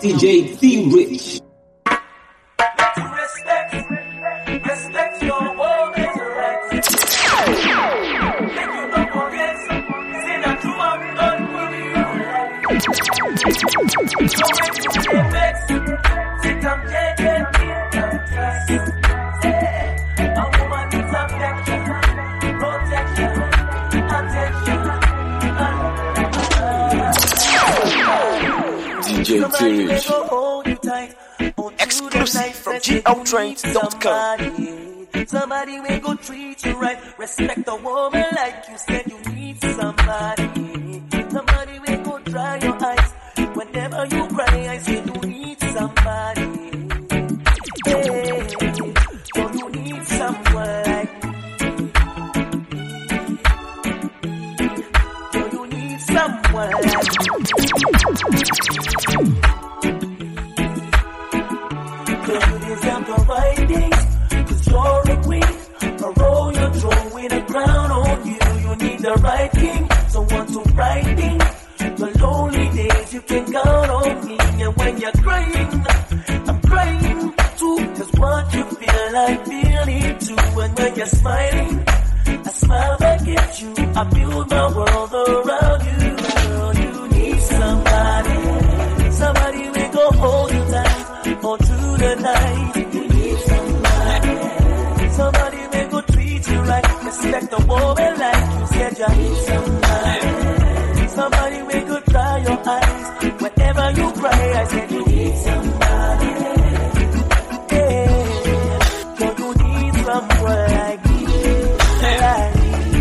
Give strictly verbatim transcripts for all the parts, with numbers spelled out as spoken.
D J D Rich. Respect, respect your woman's rights. Make you don't forget, say that you are not worry your life. Don't make you feel vexed, sit and get it, and trust. A woman needs affection, protection, attention. D J D Rich. Exclusive from G O Trades dot com. Somebody will go treat you right. Respect a woman like you said you need somebody. Somebody will go dry your eyes. Whenever you cry, I say you need somebody. Hey, so you need someone like me. So you need someone like me. You deserve the right things, cause you're a queen. A roll you're throwing a crown on you. You need the right king, someone to right things. The lonely days you can count on me. And when you're crying, I'm crying too. Cause what you feel, I feel it too. And when you're smiling, I smile back at you. I build my world around you. Girl, you need somebody. Somebody will go hold you tight. On through the night, you need somebody. Somebody may go treat you right. Respect a woman like you said you need somebody. Somebody may go dry your eyes. Whenever you cry, I said you need somebody. Yeah, so you need someone like me. Like,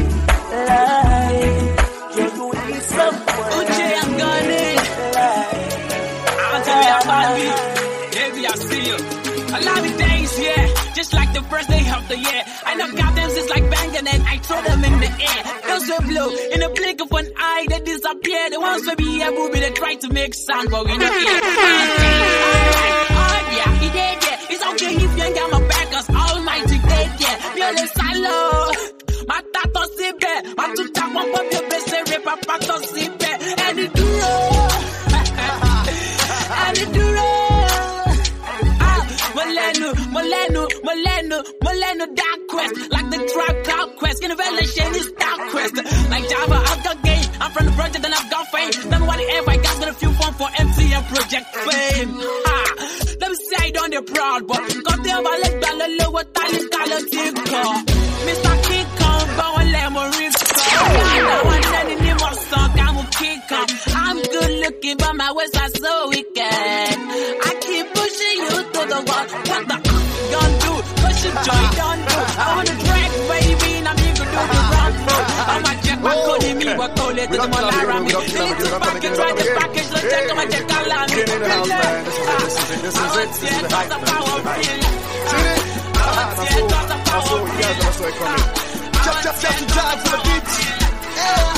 like, so you need someone. Uche, I'm gonna. I'll tell you about me. I see you. A lot of days, yeah, just like the first day of the year. I know goddamn it's like banging and I throw them in the air. Those were blue, in a blink of an eye, they disappear. The ones who be able to they try to make sound, but we don't hear. Oh yeah, he did, yeah. It's okay if you ain't got my back, cause almighty dead, yeah. Viole salo, my tato sipe, my two tap on pop your best, rip a pato sipe. And it duro, and it duro. Molenu, Molenu, Molenu, Molenu, Dark Quest. Like the Tribe Called Quest. Innovation is Dark Quest. Like Java, I've got game. I'm from the project and I've got fame. Never want it ever. I got a few fun for M T and Project Fame. Ah, let me say I don't get proud, but got them by like Bella Lower Tally Color Tinko. Mister King Kong, Bowen Lemon Rizzo. I want any more song, I'm a King Kong. I'm good looking, but my ways are so wicked. I keep pushing you to the wall. What the don't do? Push it, joy, don't do. I wanna drag, baby, and I'm here to do the run through. I'ma check my code in me, what call it to the Molara. Me, need to package, try the package, let's check my check all on me. This is it, this is it, this is the hype. Chop, chop, chop, to drive for the beats. Yeah.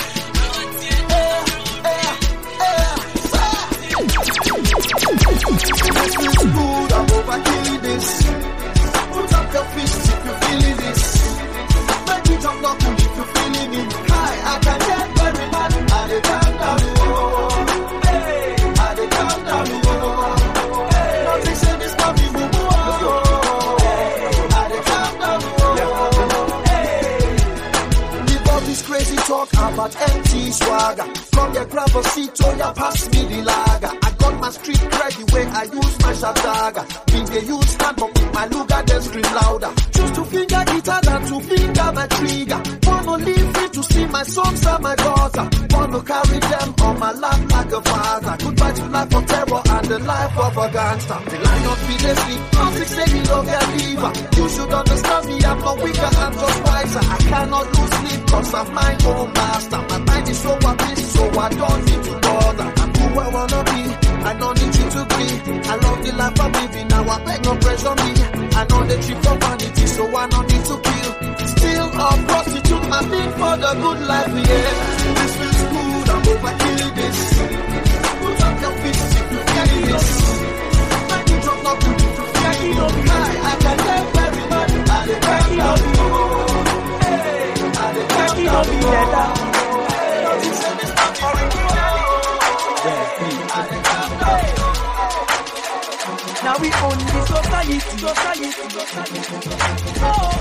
This is good, I'm overkilling this. Put up your fist if you're feeling this. Make it up, not if you're feeling it. Hi, I can get very mad. I dey calm down, oh. Hey, I dey calm down, oh. Hey, nothing say this can be boo boo, oh. Hey, I dey calm down, oh. Hey, leave all this crazy talk about empty swagger. Come here, grab a seat, oh yeah, pass me the lager. My street credit when I use my shataga. Been they use stand but with my Luga they scream louder. Choose to finger guitar than to finger my trigger. Wanna leave me to see my sons and my daughter. Wanna carry them on my lap like a father. Goodbye to life of terror and the life of a gangster. The lion be the sleep, music say he don't get liver. You should understand me, I'm not weaker, I'm just wiser. I cannot lose sleep cause I'm my own master. My mind is so at peace, so I don't need to bother. I'm who I wanna be. I don't need you to be. I love the life I'm living. Now I beg no pressure me. I know the trip for vanity, so I don't need to kill. Still a prostitute, my need for the good life, yeah. This feels good, I'm overkilling this. Put up your fist if you feel this. Make it drop, not to be too fly. I can tell very much. I dey calm down, oh. Hey, I dey calm down, oh. Nothing say this not for it, oh. Yeah, I dey calm down. Now we own the society, society, society. Oh.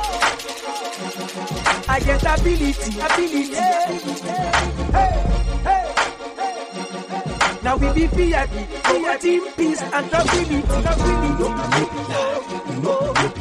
I get ability, ability. Hey, hey, hey. Now we be V I P, promoting peace and stability, stability. No, no,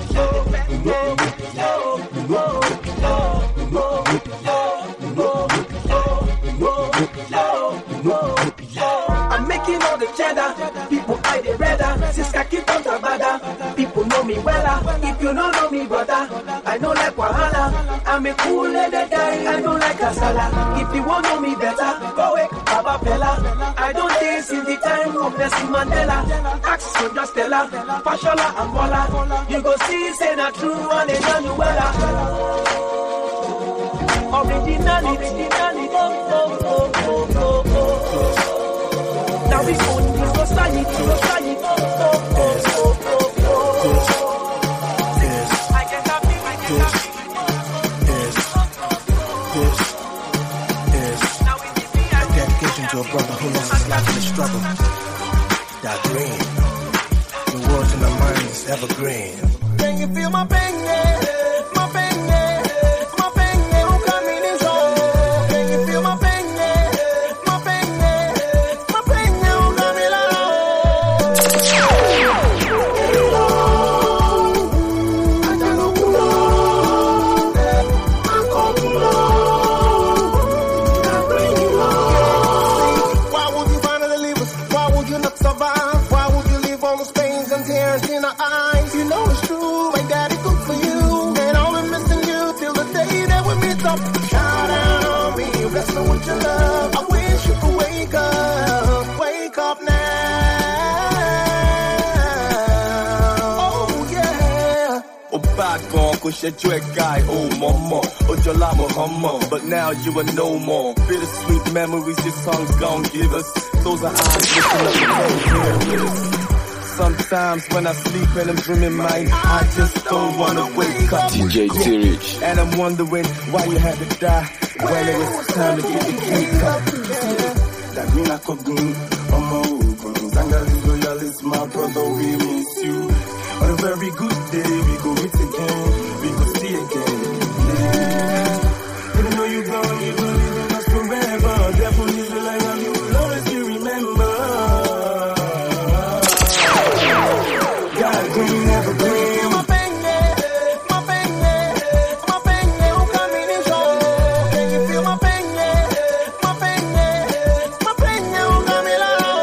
I'm making all the cheddar. People hide the redder. Since I keep on the bada, people know me well. If you don't know me, brother, I don't like wahala. I'm a cool lady guy. I don't like kasala. If you want to know me better, go away, Baba Fella. I don't dance in the time of Nelson Mandela. Ask Soja Stella, Fashola and Bola. You go see, say not true, and they know you well. Originality, originality. Oh, oh, oh, oh, oh, oh. Now we own the society, society. Oh, oh, oh, oh, oh, oh. I get happy, I get happy. Dedication to a brother who lost his life in the struggle. That green, the words in my mind is evergreen. Can you feel my pain, yeah? My pain, yeah? My pain, yeah? Who come in his own? Can you feel my pain, yeah? My pain, yeah? My pain, yeah? Who come in his Why would you finally leave us? Why would you not survive? Why would you leave all those pains and tears in our eyes? You know it's true, my daddy cooked for you, and I'll be missing you till the day that we meet up. Shout out on me, wrestle with your love. I wish you could wake up, wake up now. Oh yeah. Oh, bad gone, cause you're a guy, oh mama, oh Jola Muhammad, but now you are no more. Bittersweet memories your songs gon' give us. Close our eyes, listen up and hear this. Sometimes when I sleep and I'm dreaming mine, I just don't wanna wake up. D J T-Rich. And I'm wondering why you had to die when it was time to get the cake up. That mean I could do, I'm open. Zangali loyalist, my brother, we miss you. On a very good day, we go meet again, we go see again. Yeah. Even though you're gone, you will live in us forever. Therefore, you will like you will always be remember. God, green, never green. My pain, yeah. My pain, yeah. My pain, yeah. Who come in his own? Can you feel my pain, yeah? My pain, yeah. My pain, yeah. Who come in his own?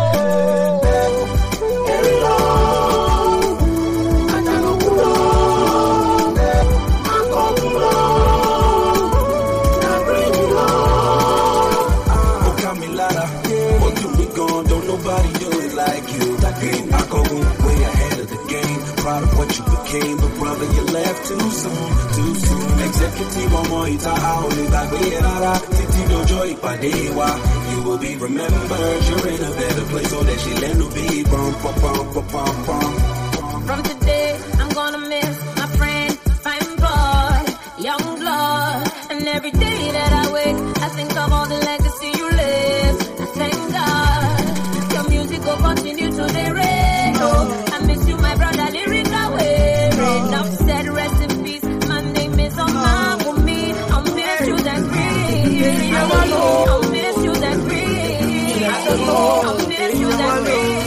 I can't go pull on. I can't go pull on. Not bring you on. Oh, Camilada, what you be gone? Don't nobody do it like you. That green, I go way ahead of the game. Proud of what you became, but brother, you left too soon, too soon. Executive ọmọ ìta àolè gbàgbé rárá títí dọjọ́ ìpàdé wa. You will be remembered. You're in a better place, so that she let no be bum bum bum bum bum bum. From today, I'm gonna miss my friend, fine boy, young blood. And every day that I wake, I think of all the legacy you left. I thank God, your music will continue to the radio. I miss you, my brother, lyric away. Enough said, rest in peace. My name is Omar for me. I'll miss you that green. I'll miss you that green. I'll miss you that green.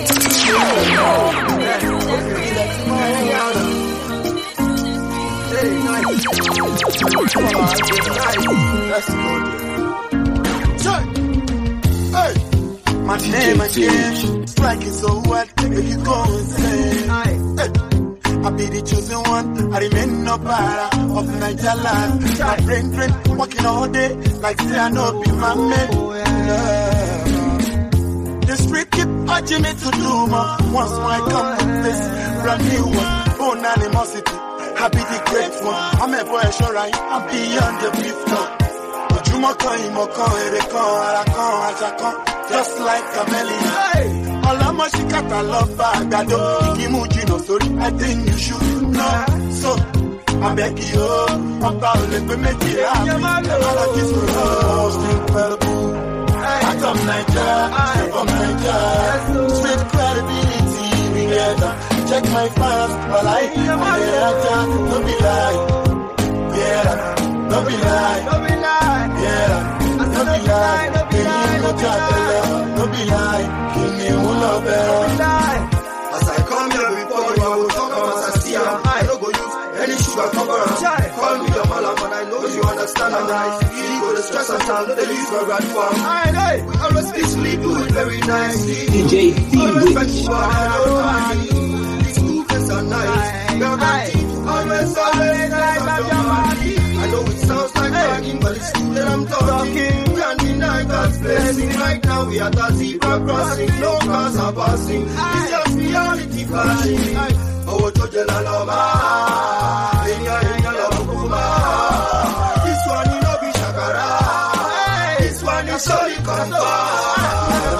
Hey, my name again, strike it so what, make you go insane. Hey, I be the chosen one, I remain no para of Niger land. My brain drain, working all day, like say I know be my man. Yeah. The street keep urging me to do more. Once more I come with this brand new one, own animosity. I be the great one, I'm a boy, sure I, I'm beyond the beef now. Ojúmọ́kan ìmọ̀kan èrè kan ara kan àṣà kan just like chameleon. Ọlọ́mọ ṣìkàtà lọ bá àgbàdo ìkímú jìnnà sórí I think you should know. So abẹ́kì o ọba ò lè pé méjì àmì apologies for most incredible. Out of Nigeria, straight from Nigeria, straight credibility we get. my fans, my life, my head, don't be lie. Yeah, don't be lie. Don't be lie. Yeah, don't be lie. Don't be lie. Don't be lie. Give me one love, don't be lie. As I come here before you, I will talk as I see am. I don't go use any sugar cover am. Call me your malam and I know you understand am. I see go the stress and time, they use my grand farm. I know, we always peacefully do it very nicely. D J Always respectful, I don't mind. These two friends are nice. They're nice. Always, always nice, I'm your money. I know it sounds like bragging, but it's true that I'm talking. Can't deny God's blessing. Right now we are at the zebra crossing. No cars are passing. It's just reality flashing. Oh, Jojo la loma. Inya inya la bukuma. This one you know be shakara. This one is solid confirm.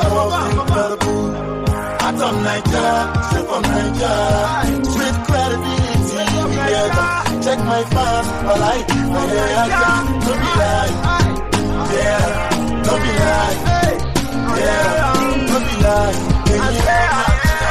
I'm from Nigeria, straight from Nigeria. Street credibility, yeah. Check my fans, my life, my hair, don't be lie. Yeah, don't be lie. Yeah, don't be lie.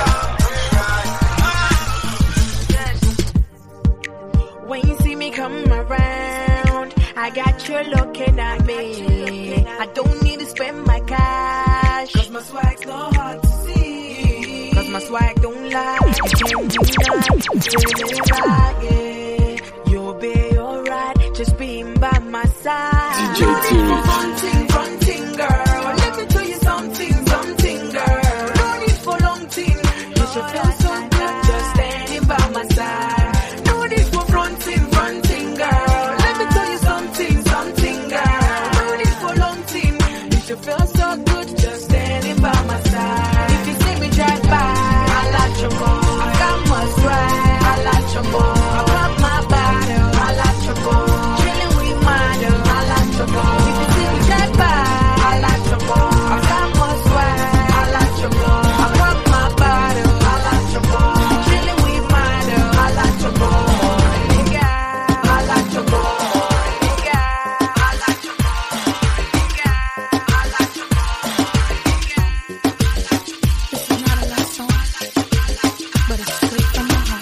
When you see me come around, I got you looking at me. I don't need to spend my cash, cause my swag's not hard to see. Cause my swag don't lie, you can't deny, really like it. You'll be alright, just being by my side. D J T-Rich. Fronting, fronting, girl. Let me tell you something, something, girl. No need for long thing. You should feel so good just standing by my side. No need for fronting, fronting, girl. Let me tell you something, something, girl. No need for long thing. You should feel so good just standing by my side. If you see me drive by, I like your more. I got my swag, I like your more. I got my bottle, I like your more. Chilling with model, I like your more. If you see me drive by, I like your more. I got my swag, I like your more. I got my bottle, I like your more. Chilling with model, I like your more. Nigga, I like your more. Nigga, I like your more. Nigga, I like your more. This is not a love song, but it's straight from my heart.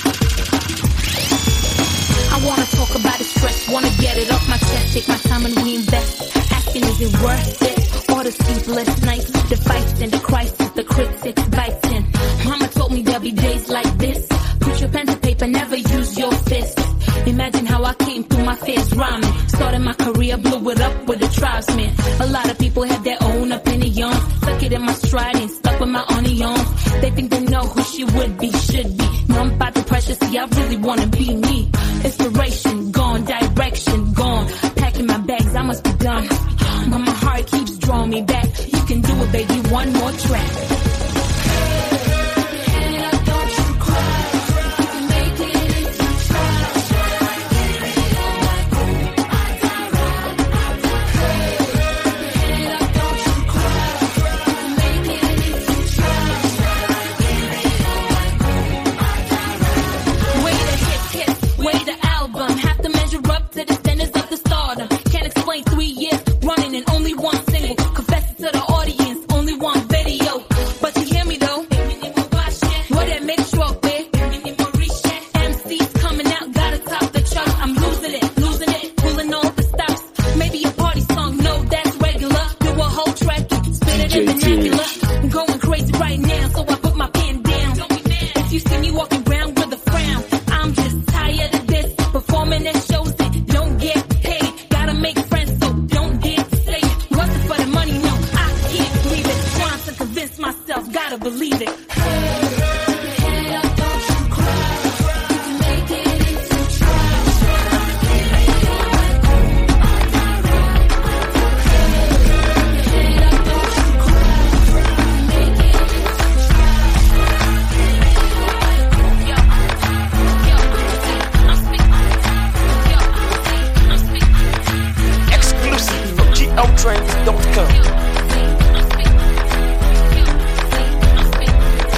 I wanna talk about the stress, wanna get it off my chest, take my time and reinvest. Asking is it worth it? All the sleepless nights, the fights and the crisis, the critics biting. Mama told me there'll be days like this. Put your pen to paper, never use your fists. Imagine how I came through my fears rhyming. Started my career, blew it up with the tribesmen. A lot of people have their own opinions. Stuck it in my stride and stuck with my onions. They think they know who she would be, should be. No, I'm about the pressure, see, I really wanna be me. Inspiration gone, direction gone. Packing my bags, I must be done. But my heart keeps drawing me back. You can do it, baby, one more track. Trains dot com.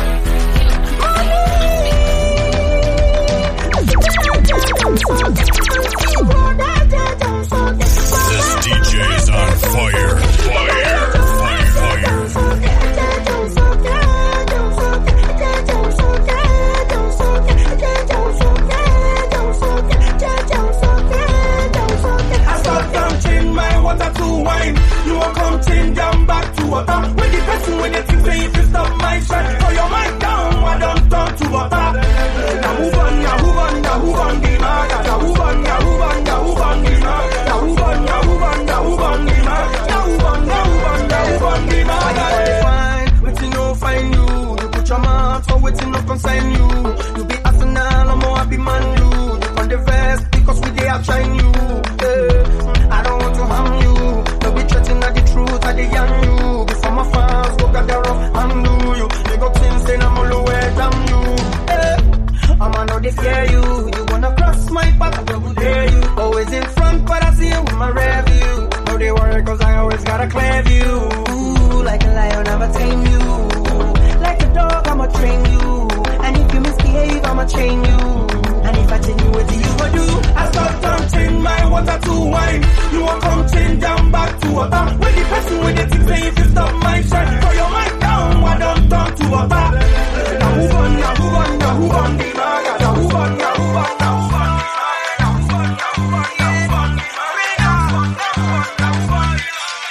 my strength. So your mind down, I don't turn to water. Now who on, now who on, now who on the man? Now who on, now who on, now who on the man? Now who on, now who on, now who on the man? Now who on, now who on, now who on the man? I got to find, waiting no find you. You put your mouth for waiting no consign you. You be Arsenal, I'm more happy man you. You on the vest because we dey outshine you. Uh, I don't want to harm you. No be threatening at the truth, I dey young you. Before my fans go gather up and do you. They go things saying I'm all the way down you. Uh, I'ma know they fear you. You wanna cross my path, I will dare you. Always in front, but I see you with my rear view. No they worry cause I always got a clear view. Ooh, like a lion, I'ma tame you. Like a dog, I'ma train you. And if you misbehave, I'ma chain you. And if I tell you what you will do, I stop turning my water to wine. You won't come change down back to water. When the person with the thing say if you stop my shine, for your mind down, I don't turn to water. Now who on, now who on, now who on the maga? Now who on, now who on, now who on the maga? Now who on, now who on, now who on the maga? Now who on, now who on, now who on the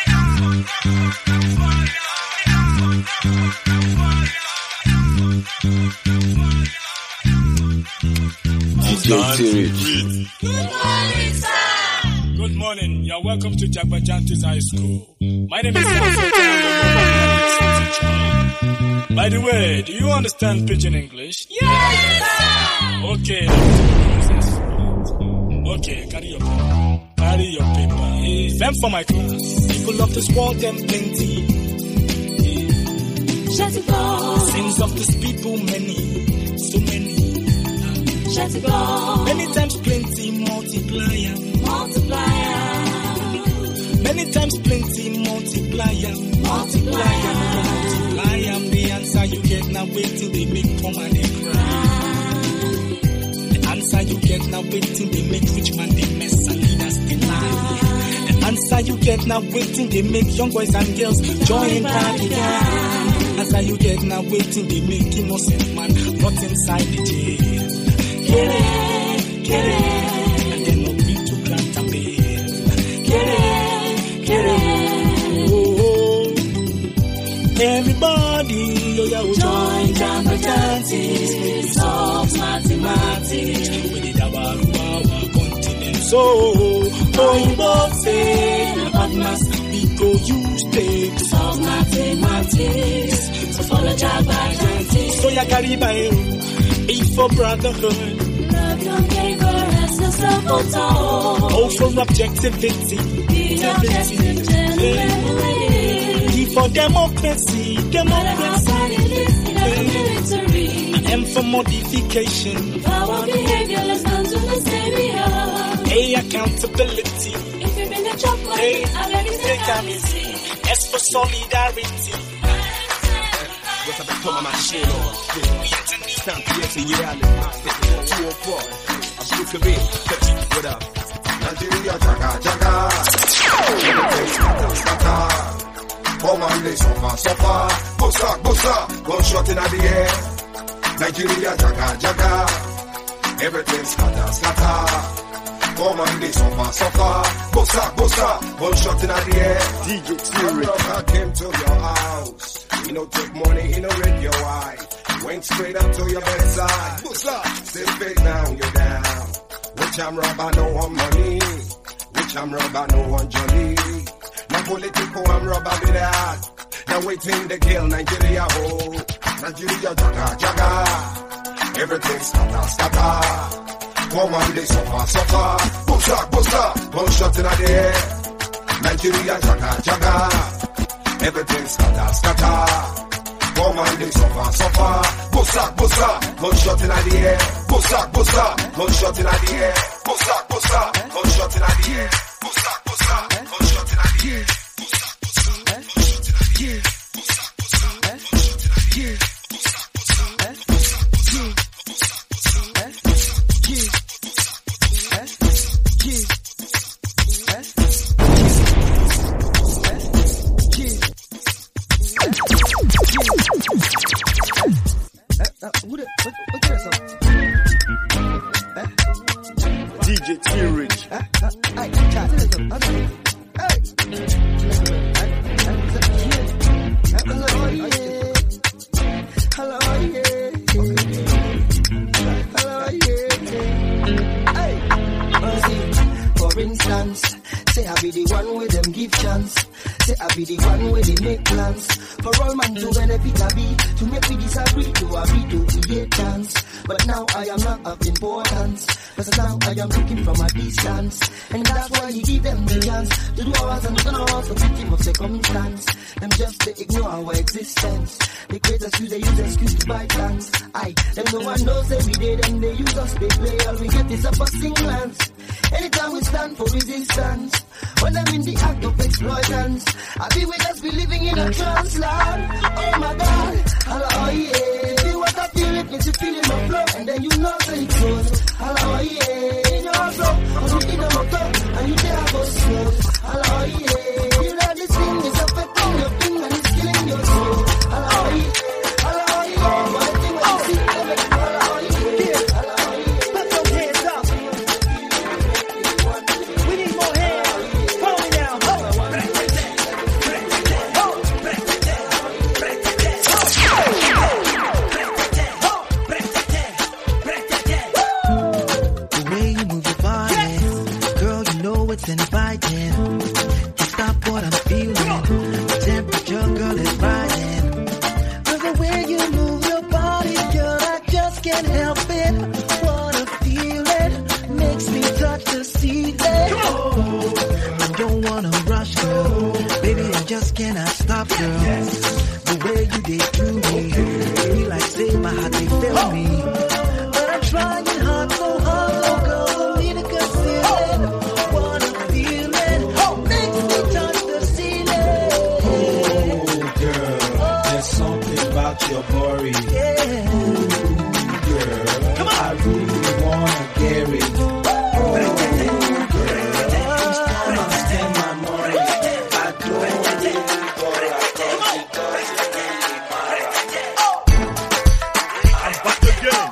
D J T-Rich. Good morning, sir. Good morning. You're welcome to Jagbajantis High School. My name is Sanford. By the way, do you understand Pidgin English? Yes, sir. Okay. Okay, carry your paper. Carry your paper. Them for my class. People of this world, them plenty. Shanty blow. Sins of this people, many. So many. Shanty blow. Many times plenty, multiplier. Multiplier. Many times plenty, multiplier. Multiplier. Multiplier. The answer you get now waiting, they make poor man they cry. The answer you get now waiting, they make rich man they mess and leaders they lie. The answer you get now waiting, they make young boys and girls join party gang. Answer you get now waiting, they make innocent man rot inside the jail. Get it, get it, and then no need to grant a bail. Get it, get it. Oh, everybody, oh yeah, oh, join Jagbajantis, solve mathematics. We did about our continent, so oh, both say about mass, we go use tape to solve mathematics. So follow Jagbajantis. So ya carry A for brotherhood. Love your neighbor as yourself, oh. O for objectivity. Be objective, gentlemen. D for democracy. Democracy. And M for modification. Power behavior, let's learn to the A accountability. If you've been a chop money, I beg you take a receipt. S for solidarity. What's up, I'm my shit on. Stand here to you, I'm two oh four. I'm Luke Kabir. What up? Nigeria, Jaga, Jaga. Scatter. Four man, they suffer, suffer. Bossa, bossa. One shot in the air. Nigeria, Jaga, Jaga. Everything scatter, scatter. Four man, they suffer, suffer. Bossa, bossa. One shot in the air. D J T-Rich. I came to your house. You know, take money in a radio eye. Went straight up to your bedside. Still fake now, you're down. Which I'm robber, no one money. Which I'm robber, no one jolly. Now political, I'm robber with that. Now waiting to kill Nigeria whole. Nigeria, jaga, jaga. Everything scatter, scatter. One man, they suffer, suffer. Bosa, bosa. One shot in the air. Nigeria, jaga, jaga. Everything scatter, scatter. One man, they suffer, suffer. Bosa, bosa. One shot in the air. Bosa, bosa. One shot in the air. Bosa, bosa. One shot in the air. Bosa, bosa. One shot in the air. Bosa, bosa. One shot in the air. Bosa, bosa. One shot in the air. Bosa, bosa. Bosa, bosa. Bosa, D J T-Rich. be the one with them give chance. Say I be the one where they make plans. For all man to benefit I be. To make me disagree to agree to create dance. But now I am not of importance. Cause now I am looking from a distance. And that's why he give them the chance to do ours and gonna also victim of circumstance. Them just they ignore our existence. They create us use they use excuse to buy plans. Aye, them no one knows every day. Them they use us, they play. All we get is a busting glance. Anytime we stand for resistance. When I'm in the act of exploitance, I be with us, be living in a trance land. Oh my God, hello, yeah. Feel what I feel, it makes you feel in my flow. And then you know that it goes. Hello, yeah. In your flow, I'm in the motor, and you there go slow. Hello, yeah. You know this thing is affecting your thing, and it's killing your soul. Hello, yeah. Hello, yeah. What I think when you see, I make it. Hello, yeah. Hello, yeah. Put those hands up. We need more hands. Follow me down. Oh. It's inviting. Can't stop what I'm feeling. The temperature, girl, is rising. Cause the way you move your body, girl, I just can't help it. What a feeling makes me touch the ceiling. I don't wanna rush, girl. Baby, I just cannot stop, girl. The way you did to me, feel like say my heart, they fail me. But I'm trying hard, so hard, oh girl, for me to conceal it. Your body, yeah. Ooh, girl, come on. I really wanna get it. Ooh, girl, please don't understand my money. I don't really want I'm back again.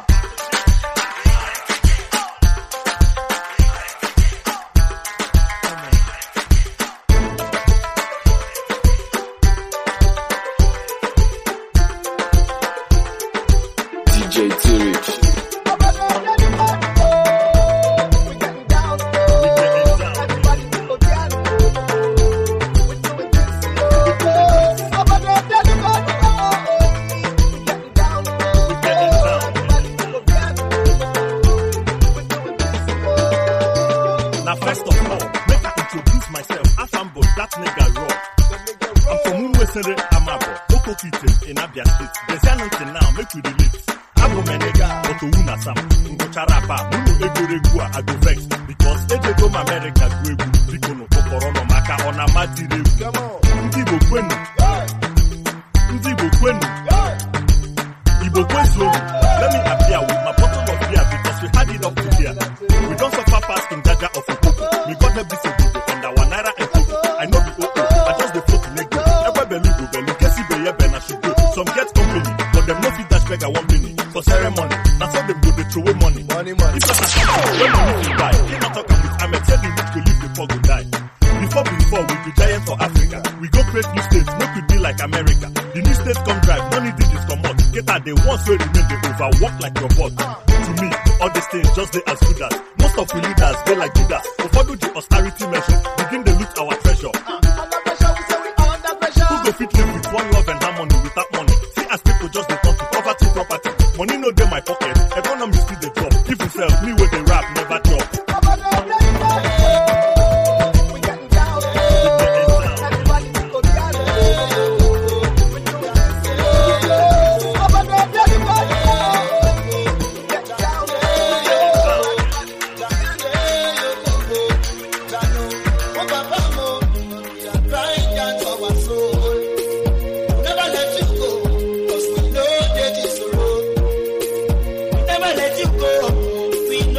We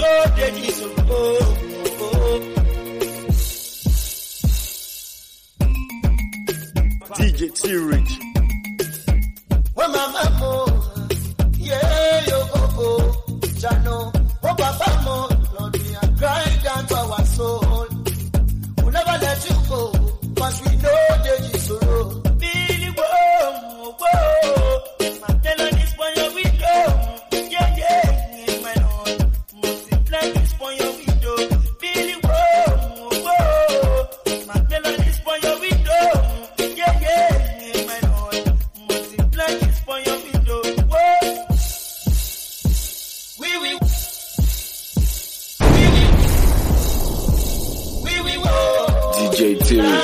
T Rich.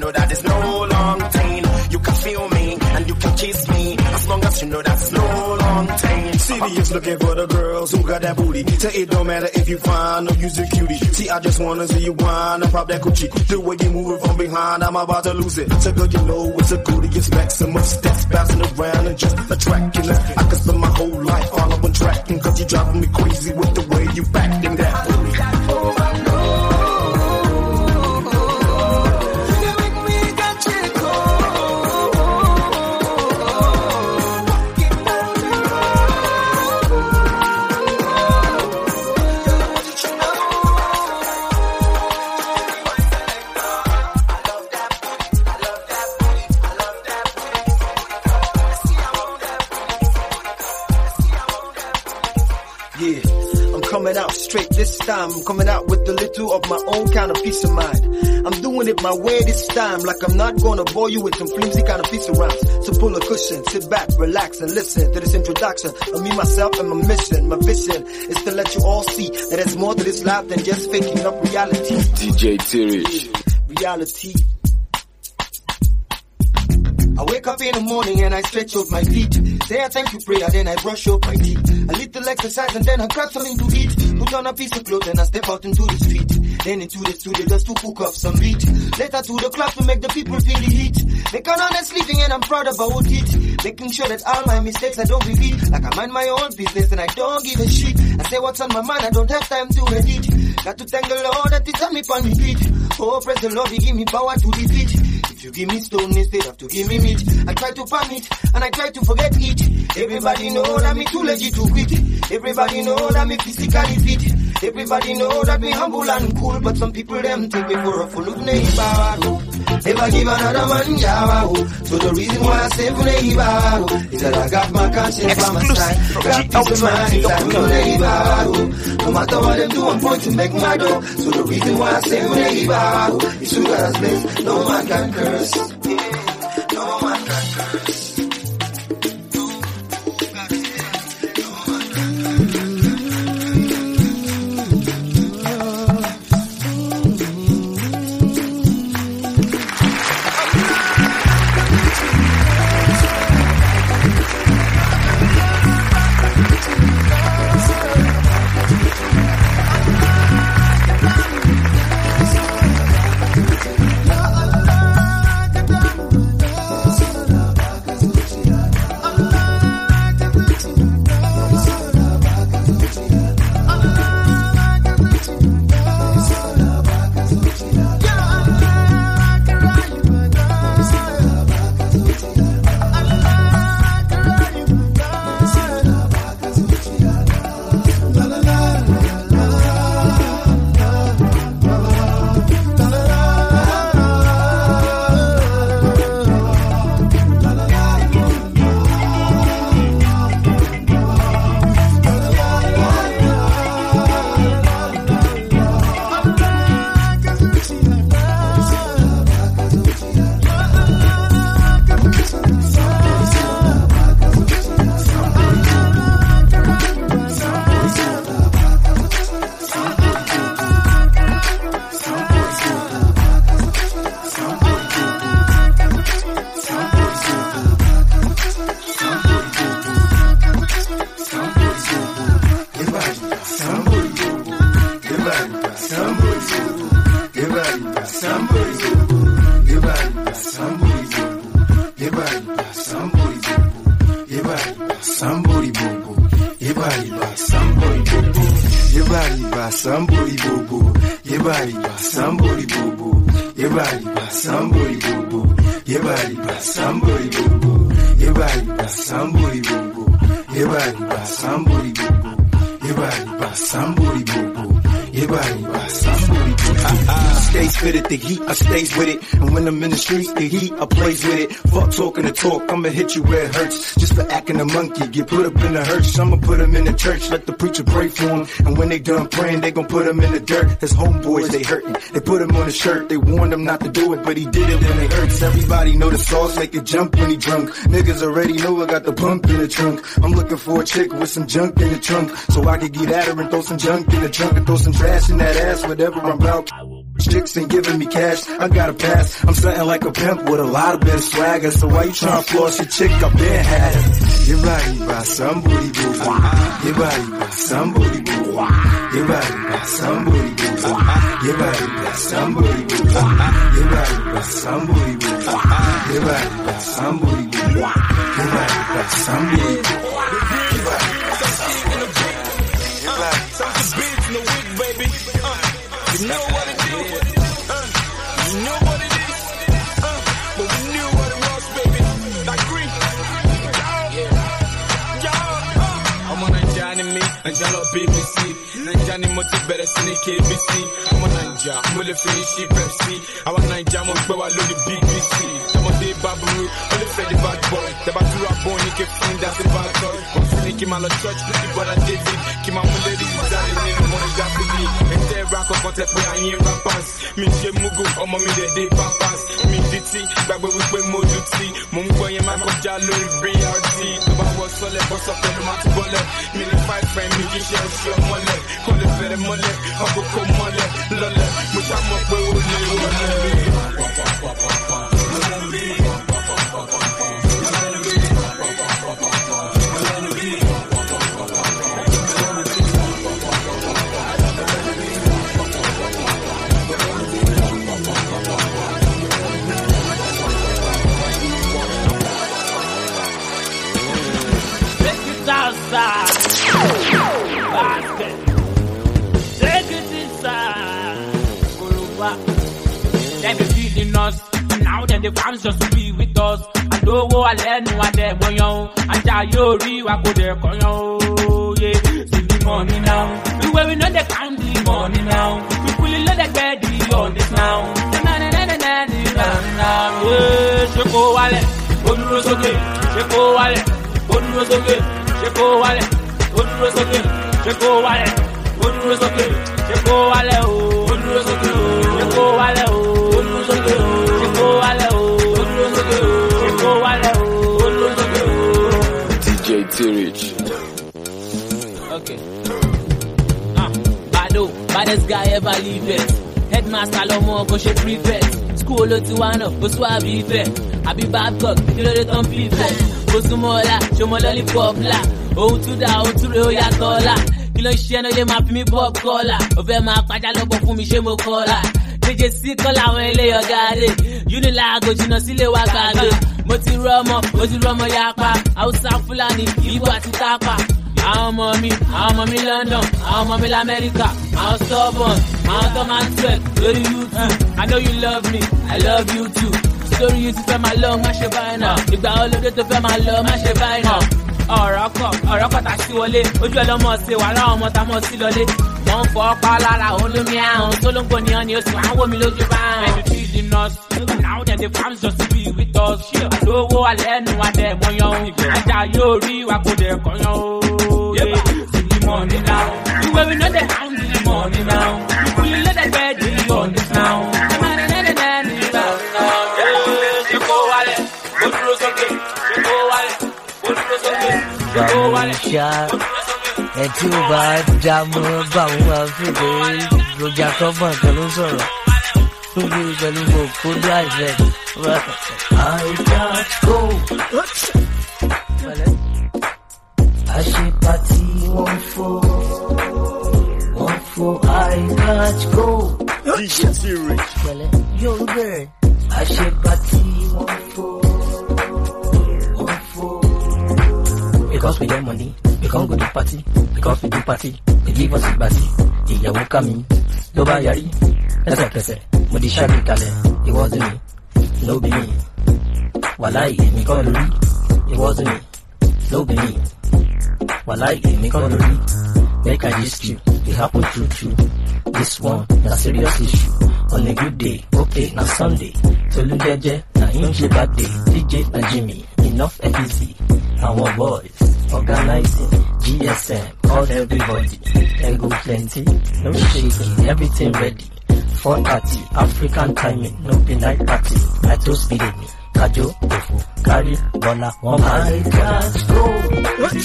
You know that's no long Fontaine. City is looking for the girls who got that booty. Say it don't matter if you fine or you's a cutie. See, I just wanna see you whine and pop that coochie. The way you move it from behind, I'm about to lose it. So girl, you know it's a goodie. It's maximum steps bouncing around and just attracting us. I could spend my whole life following tracking, cause you driving me crazy with the way you acting that booty. Coming out straight this time, I'm coming out with a little of my own kind of peace of mind. I'm doing it my way this time, like I'm not gonna bore you with some flimsy kind of piece of rhymes. So pull a cushion, sit back, relax and listen to this introduction of me, myself and my mission. My vision is to let you all see that there's more to this life than just faking up reality. D J T-Rich. Reality. I wake up in the morning and I stretch out my feet. Say I thank you prayer, then I brush up my teeth. A little exercise and then I grab something to eat. Put on a piece of clothes and I step out into the street. Then into the studio just to cook up some beat. Later to the club to make the people feel the heat. Make an honest living and I'm proud about it. Making sure that all my mistakes I don't repeat. Like I mind my own business and I don't give a shit. I say what's on my mind, I don't have time to edit. Got to thank the Lord that it's on me on repeat. Oh, praise the Lord, He give me power to defeat. If you give me stone instead of to give me meat, I try to palm it and I try to forget it. Everybody know that me too legit to quit. Everybody know that me physically fit. Everybody know that me humble and cool, but some people them take me for a fool of neighbor. Never give another man java. So the reason why I say for neighbor is that I got my conscience by my side. Got peace of mind inside for neighbor. No matter what them do, I'm going to make my dough. So the reason why I say for neighbor is who got us blessed. No man can curse. No man can curse. The heat, I stays with it. And when I'm in the streets, the heat, I plays with it. Fuck talking the talk, I'ma hit you where it hurts. Just for acting a monkey, get put up in the hearse. I'ma put him in the church, let the preacher pray for him. And when they done praying, they gon' put him in the dirt. His homeboys, they hurting. They put him on the shirt, they warned him not to do it, but he did it when it hurts. Everybody know the sauce, make it jump when he drunk. Niggas already know I got the pump in the trunk. I'm looking for a chick with some junk in the trunk, so I can get at her and throw some junk in the trunk and throw some trash in that ass, whatever I'm about. Chicks ain't giving me cash, I got a pass. I'm something like a pimp with a lot of been swagger. So why you tryna floss your chick? I been had it. Your body by some booty boo. Your body by some booty boo. Your body by some booty boo. Your body by some booty boo. Your body by some booty boo. Your body by some booty boo. Your body by some booty boo. Your body by some booty boo. Something big in the wig, baby. Uh, you know what it is. Uh, you know what it is. Uh, but we knew what it was, baby. Like green. Yeah. Yeah. Uh. I'm on a Johnny me, and John B B C. And Johnny Moti better send it K B C. I'm on Ninja, I'm gonna finish it Pepsi. I'm on Ninja, I'm gonna go out the B B C. I'm on the Babaru, I'm the Freddy Bad Boy. The Batura Bone, you can find that's the bad toy. I'm finna keep my little church, the brother David. Keep my mother, this is that, and the money that we need. And they rock up on the play, I ain't rappers. Me, J Mugu, I'm on me, the day papas. Me, D T, back where we play Mojo T. Mungo, and my Koja, Lori, B R T. The bar was solid, what's up, and my bullet. Me, the five friend, me, get your shit, mullet. Call it better mullet, Uncle Come mullet. Lullet, which I'm up with, we'll They be feeding us, and now then the fans just to be with us. I don't go alone, no one there, boy, yo. And I yo, I go there, boy, yo. Yeah, see the money now. We where we know they count the money now. We fully let that ready on this now. Na na na na na na na. Yeah, sheko wale, oduro soke. Sheko wale, oduro soke. Sheko wale, oduro soke. Sheko wale, oduro soke. Sheko wale, oduro soke. Sheko wale, oduro soke. Sheko wale, oduro soke. Sheko wale, oduro soke. D J T-Rich. Okay. Ah, Bado, baddest guy ever leave it. Headmaster Lomo, go she prefect. School o ti wanna, go swab effect. I be bad cock, you know they don't prefect. Go sumola, show my lollipop la. Oh to da, oh to the ya tola. Kí ló ń ṣe ẹnu lè máa fi mí pop collar. Ó fẹ́ máa padà lọ́bọ̀ fún mi ṣé mo kọ́lá. J J C kọ́ làwọn ilé ọ̀gá dé. Unilag jìnnà sílé wa gbàgbé. Mo ti rọ́mọ, mo ti rọ́mọ yapa. Hausa Fúlàní, Ìgbò àti Tápà. Àwọn ọmọ mi, àwọn ọmọ mi London, àwọn ọmọ mi l'Amẹ́ríkà. Àwọn stubborn, àwọn tó máa ń sweat lórí YouTube. I know you love me, I love you too. Story yìí ti fẹ́ máa lọ, má ṣe báyìí náà. Ìgbà olóde tó fẹ́ máa lọ, má ṣe báyìí náà. Ọ̀rọ̀ kọ̀, ọ̀rọ̀ kọ̀ tá sí wọlé. Ojú ẹ̀ lọ́mọ ṣe wà láwọn ọmọ tá mọ̀ sí lọlé. Wọ́n ń fọ ọ̀pá lára òun lómi àrùn. Sólóńgbò ni ọ́ni oṣù àwọn omi lójú bá rìn. Ẹni tí ìdí nọ́ọ̀sì. Now that the fans just be with us. Lówó alẹ́ ẹnu adẹ̀ mọ́yán. Ajá yóò rí wa kò dẹ̀ kọ́yán o. See the money now. You where we know the hound in the money now. We let that bed be on this now. Ṣèkó wálẹ̀, ó dúró sókè. Ṣèkó wálẹ̀, ó dúró sókè. Ṣèkó wálẹ̀, ó dúró sókè. Ẹ tí ó bá já mọ́ bá òun wá fìdí rojà kọ́bọ̀n kan ló sọ̀rọ̀. Fúnbi pẹ̀lú kò dá ìfẹ́. I got go. I ṣe pàtí one four. One four I got go. D J T-Rich. Yóò bẹ̀rẹ̀. I ṣe pàtí one four. One four. Because we get money, we can't go to party. Because we do party, they give us a party. Ìyàwó ká mi, ló bá yarí. Lẹ́sẹ̀kẹsẹ̀, mo di ṣáàkì kalẹ̀. It wasn't me, no be me. Wàláì èmi kọ́ lórí. It wasn't me, no be me. Wàláì èmi kọ́ lórí. Make I gist you, it happen true true. This one na serious issue. On a good day, okay na Sunday. Tolu jẹjẹ na him ṣe bad day. D J na Jimmy, enough F E C. Our boys organizing G S M, call everybody. Ego plenty, no shaking, everything ready. four thirty, African timing, no be night party. I toast be me, Kajo, Tofu, Kari, Bola, one I can't go. You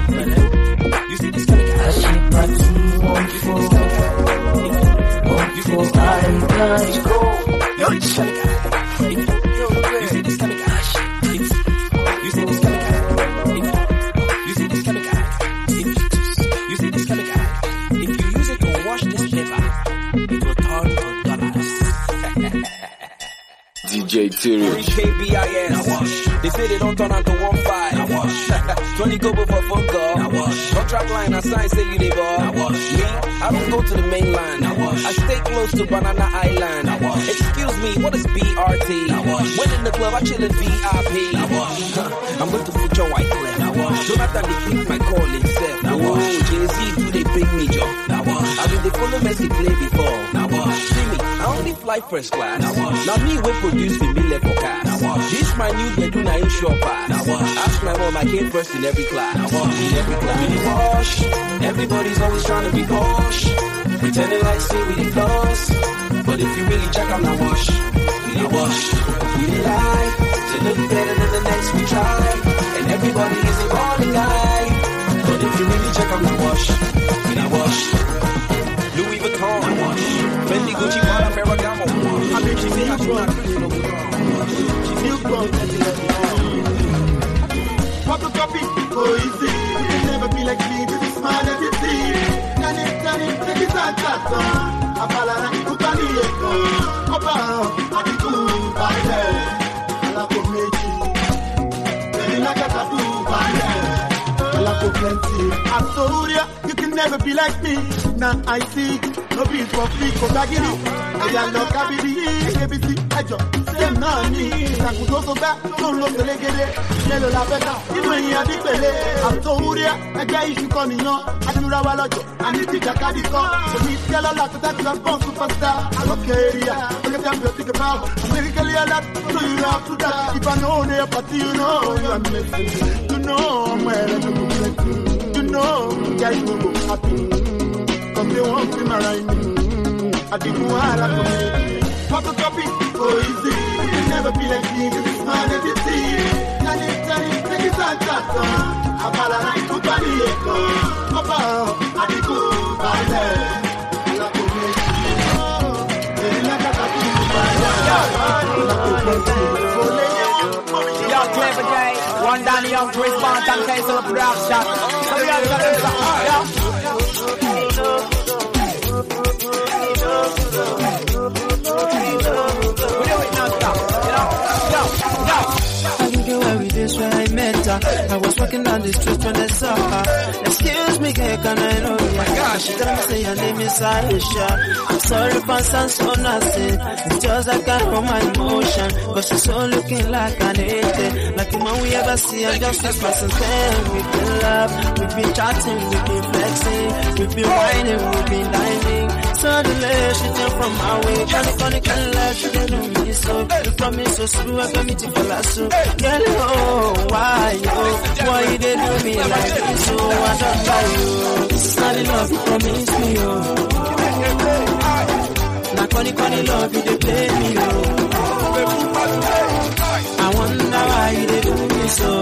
see this coming? I should party one four. One for high price. Go. Yo, this kind of guy. You see this kind of guy. You see this kind of guy. You see this kind of guy. You see this kind of guy. If you use it to wash this paper, it will turn to dollars. D J T-Rich. K B I S. They say they don't turn out to one five. twenty go before phone call. Contract line, I sign, say you they ball. Me, I don't go to the main line. I stay close to Banana Island. Excuse me, what is B R T? When in the club, I chill in V I P. I'm going to put your white clip. Jonathan, they keep my call itself. Oh, Jay-Z, do they bring me job? I mean, they follow Messi play before. See me, I only fly first class. Now me, we produce the mill for cash. This my new bedroom, I ain't sure pass. Ask my mom, I came first in every class. In every class. We dey wash. Everybody's always trying to be posh. Pretending like say we dey floss. But if you really check out, now wash. We dey wash. We dey lie. To look better than the next we try. And everybody is a balling guy. But if you really check out, now wash. We dey wash. Louis Vuitton. Wash. Fendi, Gucci, Prada, Ferragamo. I mean, she's in You grown photocopy, go easy. You can never be like me, this is my identity. Nani, nani, take it out, that's all. Apala, Kupani, Opa, Adiku, Bade, Alako Meji, Benilaka Tapu, Bade, Alako Plenty. Asoria, you can never be like me. Now I see, no beat for free, Kotagiri. I am not Kabidi, A B C, Ejo. Same nani, Sakuto back, no look the legate, Yellow Labetta, even in Yadipele, Atoria, a guy you come in, Adura Walojo, and you think I can't be so we tell a lot of that to superstar. Okay, yeah, look at them, you think about, lyrically a lot, so you have to die. If I know near party, you know, you're missing, you know, where to go, you know, guys will go happy, come they won't be marrying me. I didn't want to photocopy, so easy. You can never be like me, this is my identity. Nani, nani, take it out, that's all. Apala, Kupani, Opa, Adiku, Bade, Alako Meji, Benilaka Tapu, Bade, Yo, Clever Day, one down the young Chris Bond and case of the production. So we are going to this where I met her. I was walking down the street when I saw her. Excuse me, can I know you? My gosh, she told me say her name is Aisha. I'm sorry if I sound so nasty. It's just I got all my emotion. But she's so looking like an angel. Like a man we ever see. I'm just this person saying we've been love. We've been chatting, we've been flexing. We've been whining, we've been dining. Suddenly she turned from my way. Funny, funny, kind of love. She didn't know me so. You promise so true. I got me to fall asleep. Girl, oh, why, oh, why you did do me like this? So I don't buy you. This is not enough, you promise me, oh. Now, funny, funny love, you did play me, oh. I wonder why you did do me so.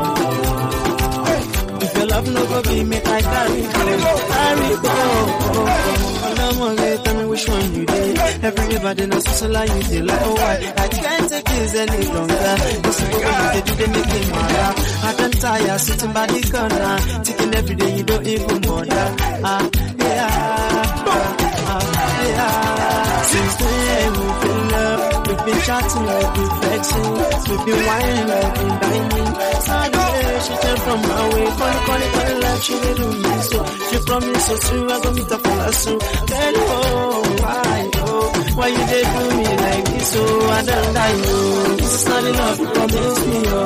If your love no go be me, I carry go, carry go. Come on, tell me which one you did. Everybody knows so like you did. Like, oh, why? I can't take this any longer. This is what you did, they make me mad. I can tire, sitting by the corner. Taking every day, you don't even bother. Ah, yeah, ah, yeah. Since then, we've been love. We've been chatting, we've been flexing. We've been whining, we've been dining. Suddenly, she turned from my way. Funny, funny, funny life, she didn't do me so. She promised so true, I got me to fall asleep. Girl, oh, why, oh, why you did do me like this, oh, I don't die, oh. This is not enough, you promise me, oh.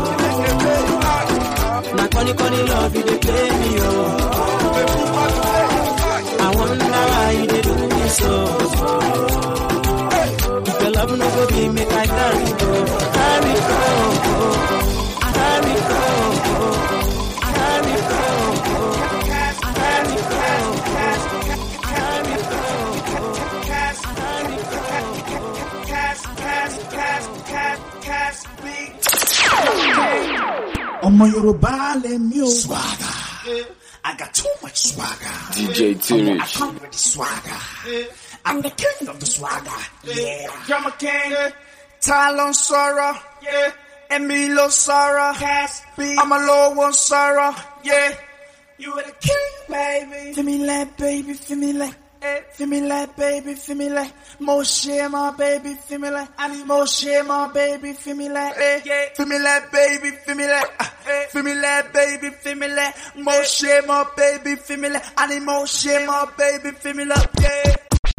My funny, funny love, you did play me, oh. I wonder why you did do me so. If your love no go be me, I carry go, carry go, carry go, carry go, carry Omo Yoruba let me swagger. I got too much swagger. D J T-Rich. I come with the swagger. I'm the king of the swagger. Yeah. Drummer King, yeah. Tylon Sora, yeah. Emilio Sara, I'm a low one Sara, yeah. You are the king, baby. Feel me like, baby, feel me like. Feel me like, baby, feel me like. Moshe, my baby, feel me like. I need Moshe, my baby, feel me like. Feel me like, baby, feel me like. Feel me like, baby, feel me like. Moshe, my baby, feel me like. I need Moshe, my baby, feel me like, yeah.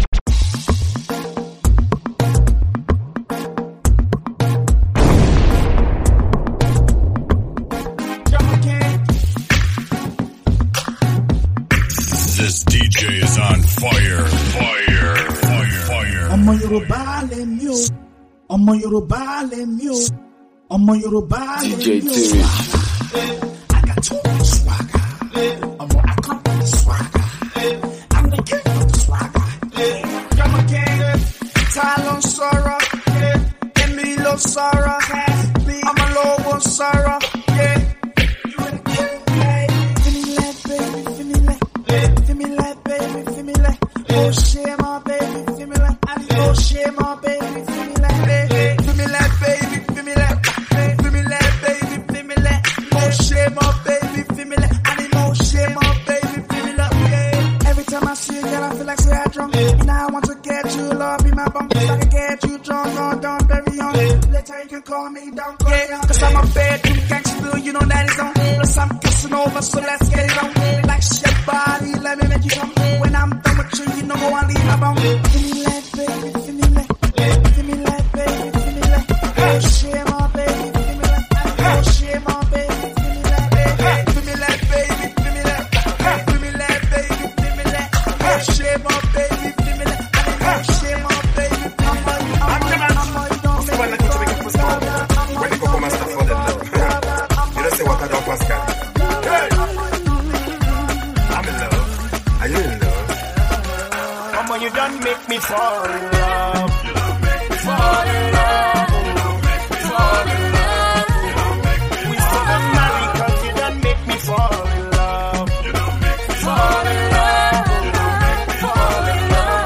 This D J is on fire, fire, fire, fire. Ọmọ Yorùbá lè mí o, ọmọ Yorùbá lè mí o, ọmọ Yorùbá lè mí o. D J T-Rich. I got too much swagger. Ọmọ I come with the swagger. I'm the king of the swagger. Drummer King, Tylon Sora, Emilio Sara, I'm a low one Sara, yeah. You are the king, baby. Feel me like, baby, feel me like. Feel me like, baby, feel me like. Oh shit, my baby, feel me like. I need oh shit, my baby, feel me like. Feel me like, baby, feel me like. Feel me like, baby, feel me like. Oh shit, my baby, feel me like. I need oh shit, my baby, feel me like. Yeah. Every time I see you, girl, I feel like say I drunk. And now I want to get you, love, be my bunk. Cause I can get you drunk, on down, very young. Later you can call me down, call me down. Cause I'm a bad dude, gangsta, you know that is on. Plus I'm kissing over, so let's get it on. Like shit, body, let me make you come. When I'm done with you, you know go and leave my bone. Feel me like, baby, feel me like. Feel me like, baby, feel me like. Oh shit, my baby, feel me like. Oh shit, my baby, feel me like. Feel me like, baby, feel me like. Feel me like, baby, feel me like. Oh shit, my baby, feel me like. Oh shit, my baby, I'm a, I'm a, I'm a, don't make me go. When you go for my stuff for the love, you don't say what I don't Pascal. I'm in love. Are you in love? Come on, you done make me fall in love. You done make me fall in love. You done make me fall in love. You done make me we still got married cause you done make me fall in love. You done make me fall in love. You done make me fall in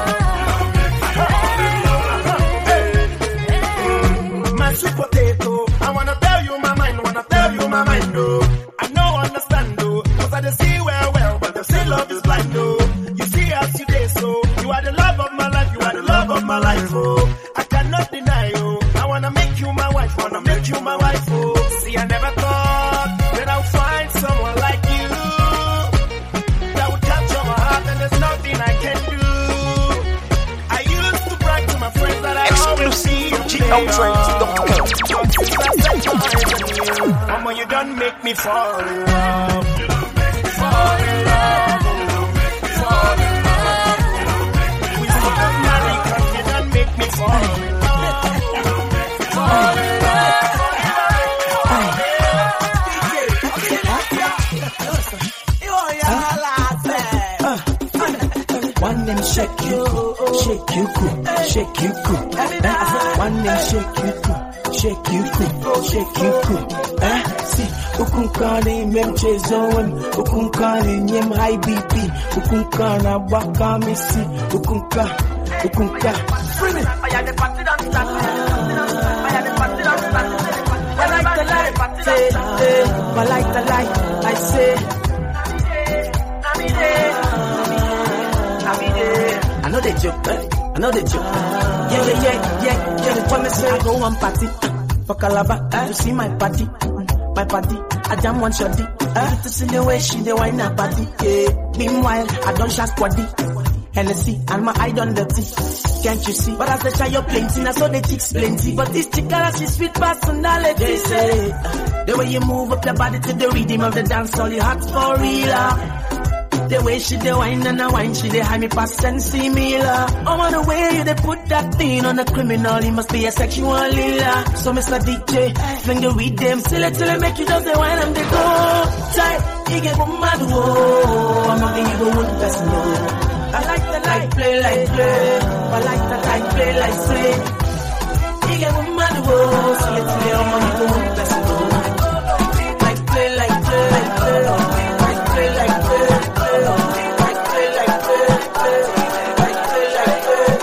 love. My sweet potato, I wanna tell you my mind, wanna tell you my mind, oh. I know understand, oh, cause I just see well, well, but they say love is blind, oh. You see us today, so you are the love of my life, you are the love of my life, oh. I cannot deny, oh. I wanna make you my wife, wanna make you my wife, oh. See, I never thought that I'll find someone like you that would capture my heart, and there's nothing I can do. I used to brag to my friends that I always see you. Mama, you done make me fall in love. You done make me fall in love. You done make me fall in love. You done make me we still got married cause you done make me fall in love. You done make me fall in love. One name shake you, shake you cool, shake you cool. One name shake you cool, shake you cool, shake you cool. Eh, see, ukunkani memchezoen, ukunkani nyem high B P, ukunkana waka misi, ukunka, ukunka. Bring it. I had the party dance, I had the party dance. I like the light, say, I like the light, I say. I know they joke, eh? I know they joke. Yeah, yeah, yeah, yeah, yeah. The promise I go on party for Calabar to see my party, my party. I jam one shotty, uh, to see the way she the wine her body. Yeah. Meanwhile, I don't share squaddy, Hennessy and my eye done dirty. Can't you see? But as the shy you plenty, I saw the chicks plenty. But this chick girl, she's sweet personality. They say the way you move up your body to the rhythm of the dance, all you hot for real. Uh. The way she the wine and the wine, she the high me pass and see me la. Oh, on the way you they put that thing on a criminal, he must be a sexual lila. So Mister D J, finger with them, till it till it make you just the wine and they go tight. You get one mad whoa, I'm not gonna go one best no. I like the light play like play, I like the light play like play. You get one mad whoa, so it's clear I'm gonna go one best no. Like play like play like play, like play like play. Like play, like play, like play, like play, like play.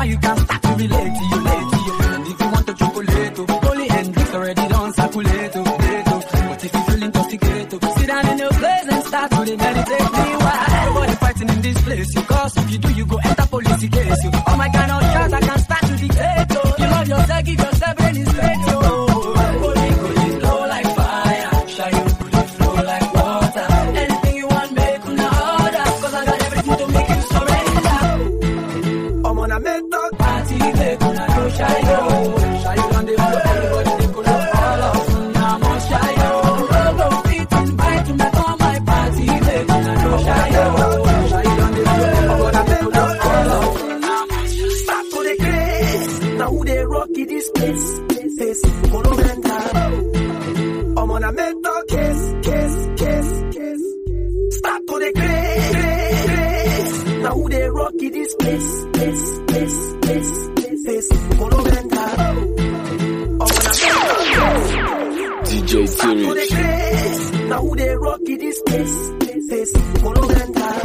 why you can't start to relate to you late. And if you want a chocolate, holy and drinks already don't circulate. But if you feel intoxicated, sit down in your place and start to meditate. Meanwhile, everybody fighting in this place. Because if you do, you go enter police case. Oh my God, no chance I can start to dictate. You love yourself, give yourself any straight. Holy, holy, flow like fire. Shine you, holy, flow like water. Anything you want, make una order. Cause I got everything to make you surrender. I'm on a mental party, make una go shy yo. Shy you on the floor, everybody they go love all of una more shy yo. Roll go fit invite to make on my party, make una go shy yo. Shy you on the floor, everybody they go love all of una more shy yo. Start to the grace. Now who they rock in this place? Face follow mental. I'm on a mental case, case, case, case. Start to the grace, grace. Now who they rock in this place? Face, face, face, face follow mental. I'm on a mental case. D J Start to the Tyrich. grace. Now who they rock in this place? Face follow mental.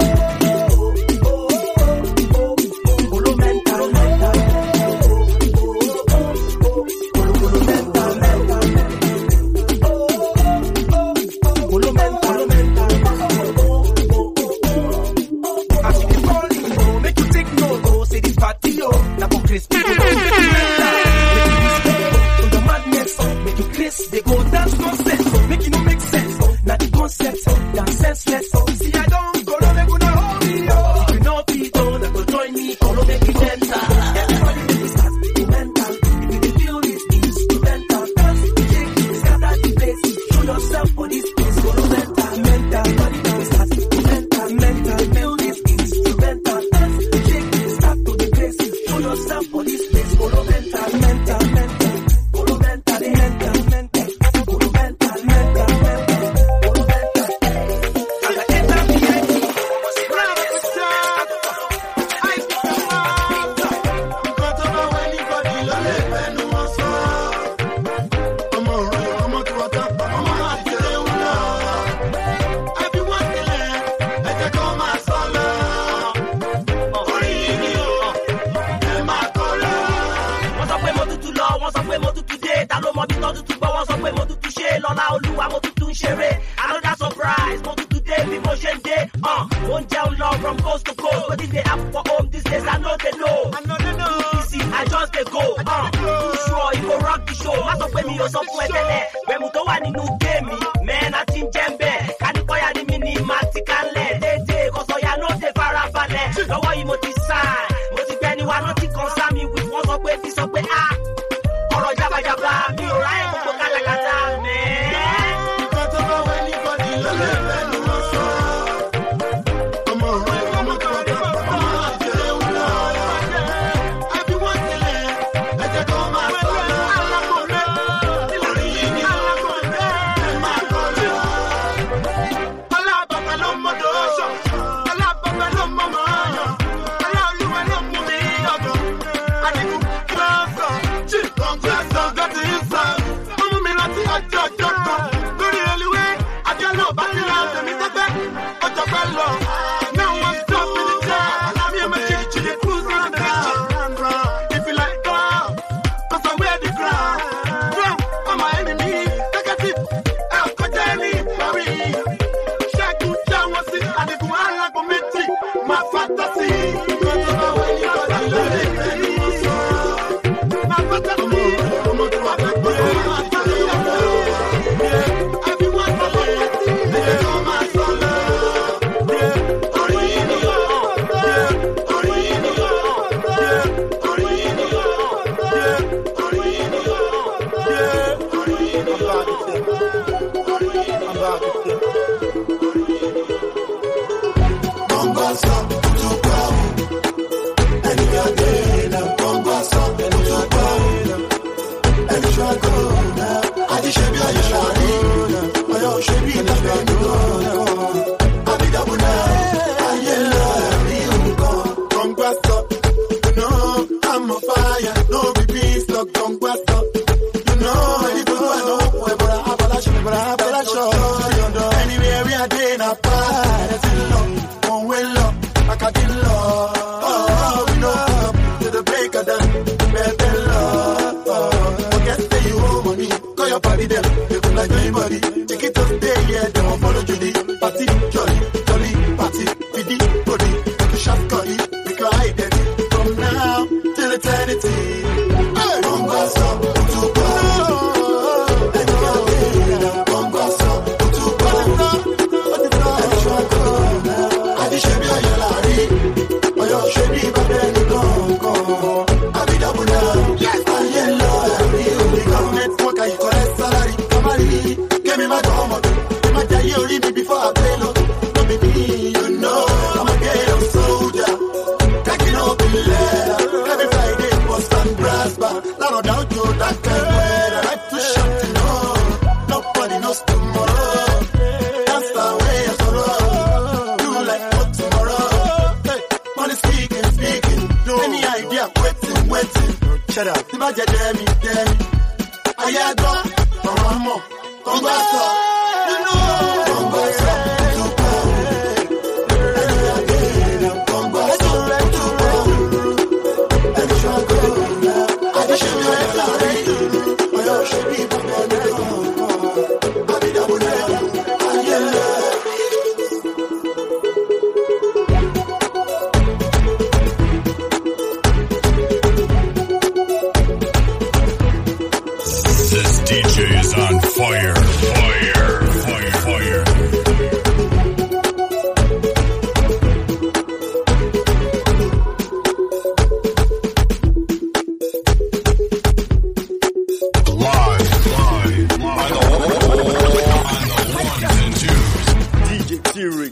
Follow mental, mental. They go dance nonsense, make it no make sense. Now the concept, dance senseless. See I don't go no make una hold me up. If you know people, that go join me, follow make it gentle. Everybody make it start instrumental. If you feel this instrumental, dance, shake it, scatter the place. Show yourself for this place, follow mental, mental. Everybody make it start instrumental, mental. Feel this instrumental, dance, shake it, start to the place. Show yourself for this place, follow mental, mental, mental. Follow mental, mental. Another surprise, mo tutu day, be motion day. Uh, won't down love from coast to coast. But if they have for home these days, I know they know. I know they know. Easy, I just they go. Uh, too sure you go rock the show. I saw me or something like that. When we don't want to game me, man, I think jembe. Can you call the mini matic and let they take? Cause I know they farafale. No one you moti sign. Moti penny one not to concern me with one of this up with ah. Or jabba jabba, me or I am go kala kala, man. One way love, like I did love. Oh, we know to the party, jolly, jolly party, with the body, make you shot curry, make you hide it from now till eternity. Hey, bongo song, tuba, and you bongo song, tuba, what the fuck? I just should be a yellow, or you should be a belly bongo. I be double now, yes, I yellow, the government worker, you collect salary, come on, give me my dome, my day you leave me before I pay low. Don't be me, you know, I'm a ghetto soldier, cracking up in leather, every Friday, post and brass bar, not no doubt you, that kind of weather, life too short to know, nobody knows tomorrow, that's the way I sorrow, do like what tomorrow, hey, money speaking, speaking, any idea, waiting, waiting, shut up, the magic, Demi, Demi, I had gone, one more, come back up, you know, come back up, too poor, come back up, too poor, and struggle, I just should be like, I should be back on the I be double now, I yellow. This D J is on fire, fire, fire, fire. Live, live, live. On the, on the ones and twos. D J T-Rich.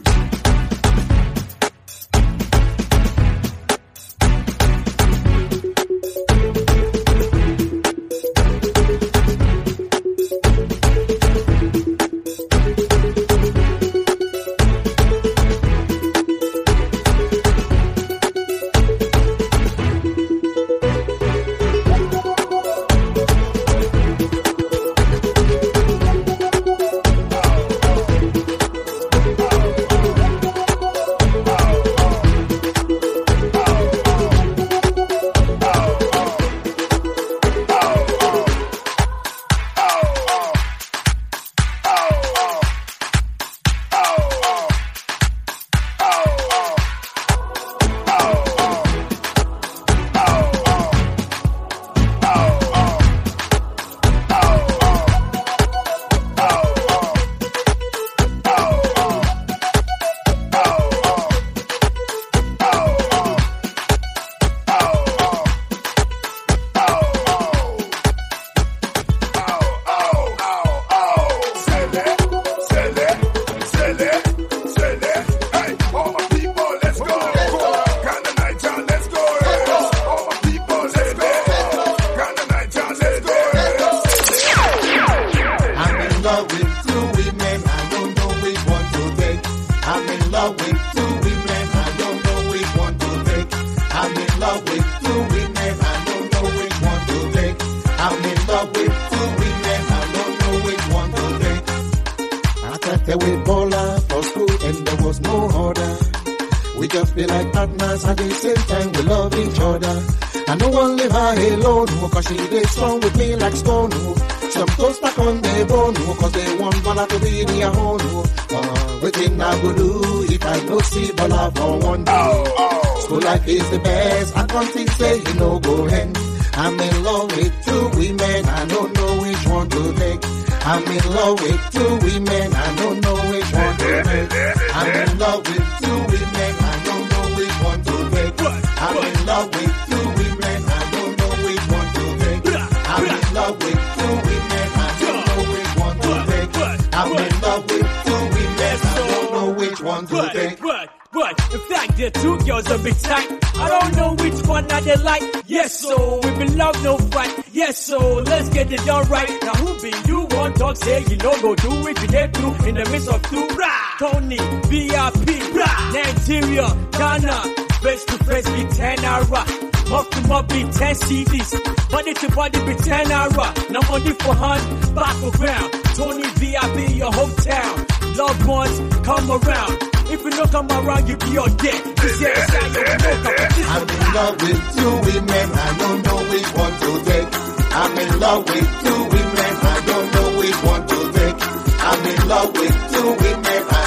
Is the best. I can't think say you know go hen. I'm in love with two women. I don't know which one to take. I'm in love with two women. I don't know which one to take. I'm in love with two women. I don't know which one to take. I'm in love with two women. I don't know which one to take. I'm in love with two women. I don't know which one to take. I'm in love with two women. I don't know which one to take. But in fact, there are two girls a bit tight. I don't know which one I they like. Yes, so we been love no fight. Yes, so let's get it done right. Now who be you one dog say you know go do it you get through in the midst of two. Rah! Tony, V I P, rah! Nigeria, Ghana, face to face be ten hour. Mouth to mouth be ten C Ds. Body to body be ten hour. Now money for hand, back for ground. Tony V I P your hometown. Loved ones come around. If you don't come around, you be your dead. I'm in love with two women, I don't know which one to take. I'm in love with two women, I don't know which one to take. I'm in love with two women, I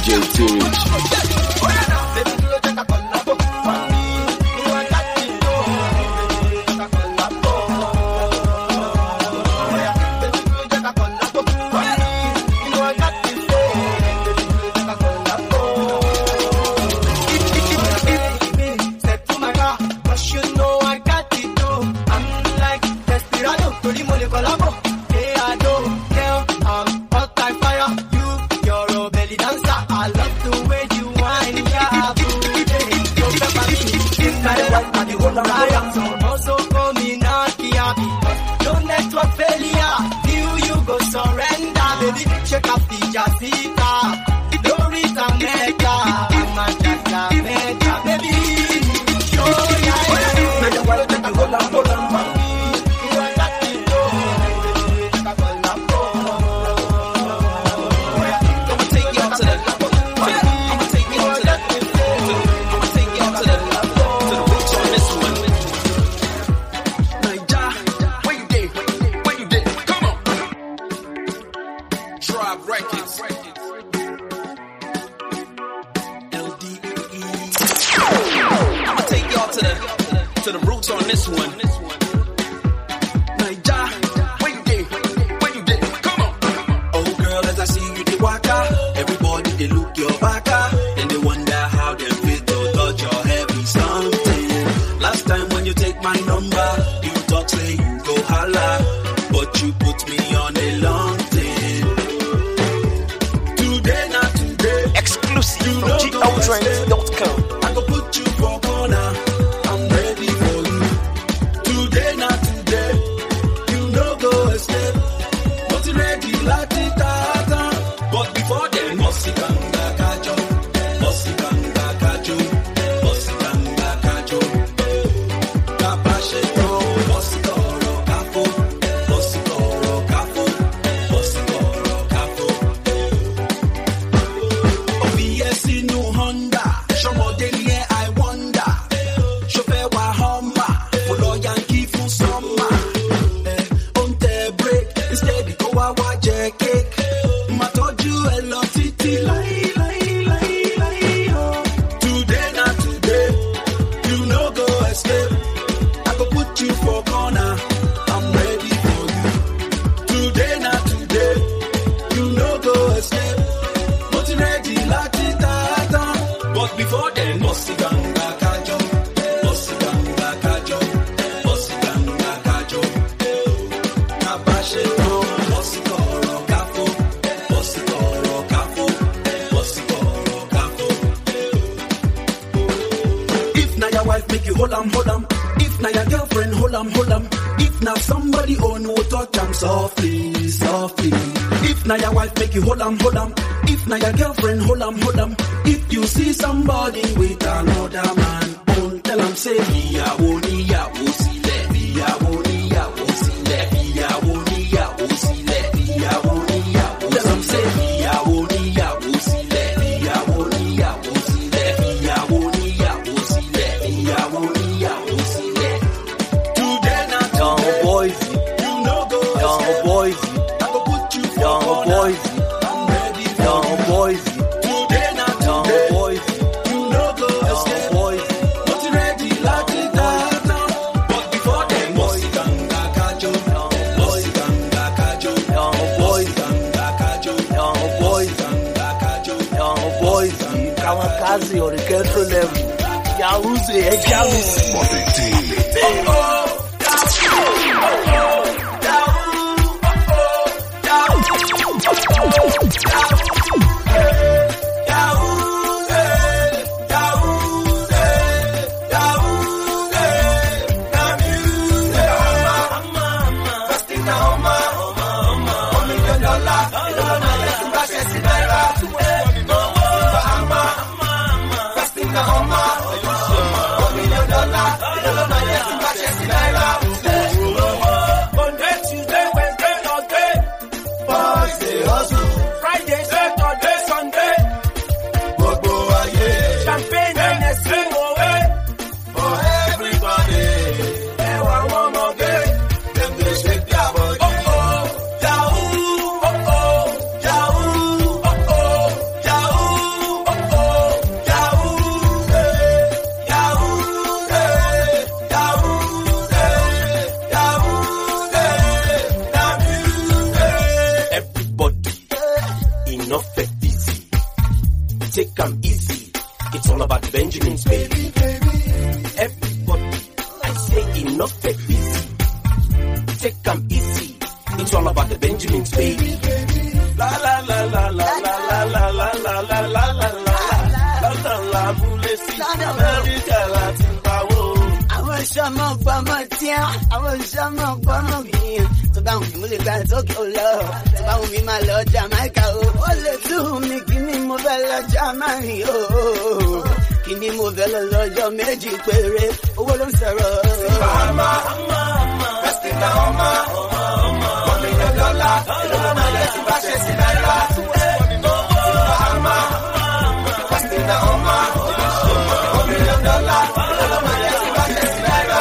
J T Rich. Dollar, enough and easy. Take 'em easy. It's all about the Benjamins, baby. Everybody, I say enough and easy. Take 'em easy. It's all about the Benjamins, baby. La la la la la la la la la la la la la la la la mulesi America Latin power. Àwọn ìṣọ́mọ̀ gbọ́mọ̀ tí àwọn ìṣọ́mọ̀ gbọ́mọ̀ gbìyàn tó bá wù mí mo lè gba Tókè lọ tó bá wù mí máa lọ Jamaica o. Ó lè tú mi kí ni mo fẹ́ lọ Germany o. Kí ni mo fẹ́ lọ lọ́jọ́ méjì péré owó ló ń sọ̀rọ̀. Ọmọ ọmọ ọmọ Festina ọmọ ọmọ ọmọ one million dollar èlò ló máa yẹ tí bá ṣe sí náírà. Ọmọ ọmọ Festina ọmọ one million dollar èlò ló máa yẹ tí bá ṣe sí náírà.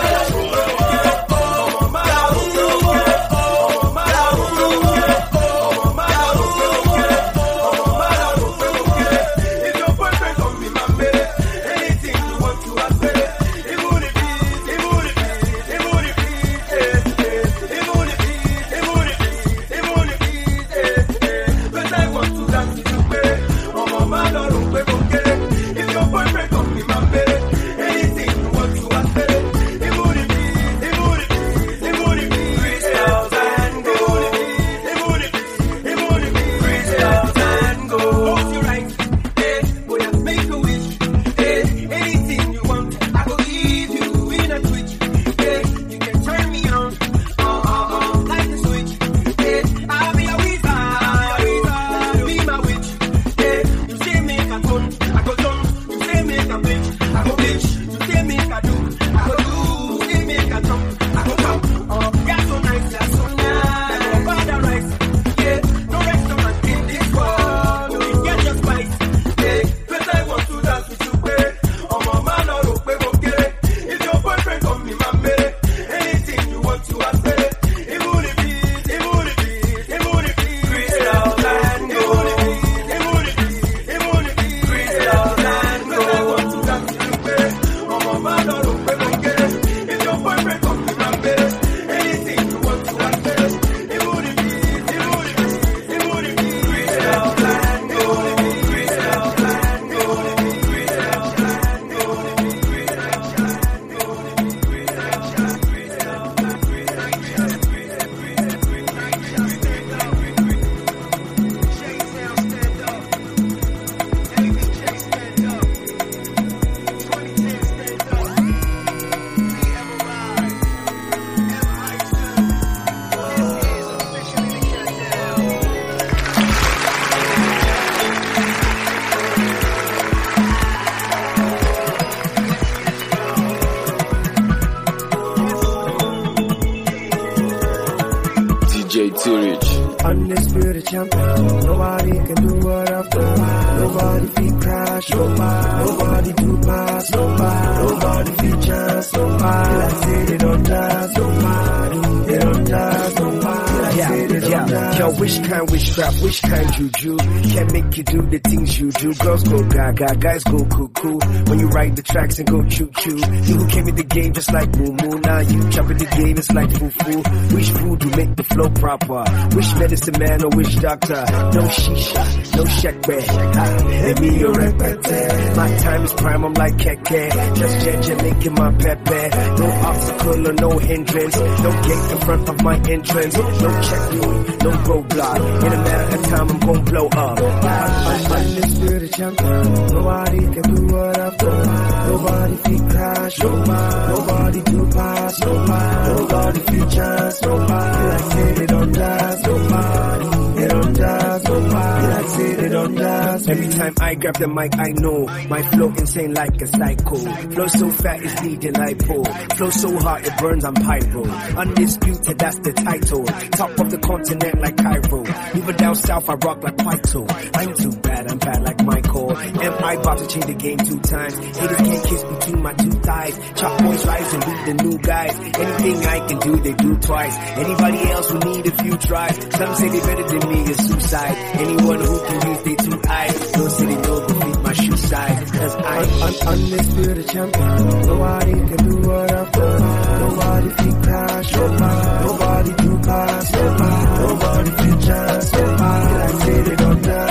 Undisputed champion. Nobody can do what I've done. Nobody feet crash. Nobody, nobody do pass. Nobody, nobody feet chance. Nobody, I say they don't dance. Nobody, they don't dance. Nobody, I say they don't dance. Yo, which kind witchcraft, which kind juju can't make you do the things you do. Girls go gaga, guys go cuckoo. When you ride the tracks and go choo choo. You who came in the game just like moo moo. Now you jump in the game, it's like foo foo. Which voodoo make the flow proper? Which medicine man or which doctor? No shisha, no shakbe. Let me your repete. My time is prime, I'm like keke. Just judge making my pepe. No obstacle or no hindrance. No gate in front of my entrance. No checkpoint, no roadblock. In a matter of time, I'm gon' blow up. I'm undisputed champion. Nobody can do what I've done. Nobody feet crash. Nobody, nobody do pass. Nobody, nobody feet chance. Nobody, like say they don't dance. Nobody, they don't dance. Nobody, like say they don't dance. Every time I grab the mic, I know my flow insane like a psycho. Flow so fat, it's needing lipo. Flow so hard, it burns, I'm pyro. Undisputed, that's the title. Top of the continent like Cairo. Even down south, I rock like Python. I'm too bad, I'm bad like Michael. Am I about to change the game two times? Haters can't kiss between my two thighs. Chop boys rise and beat the new guys. Anything I can do, they do twice. Anybody else will need a few tries. Some say they better than me is suicide. Anyone who can use they two eyes. Don't say they know defeat my shoe size. Cause I am undisputed champion. Nobody can do what I've done. Nobody feet crash. Nobody, nobody do pass. Nobody, nobody feet chance. Nobody, like say they don't die.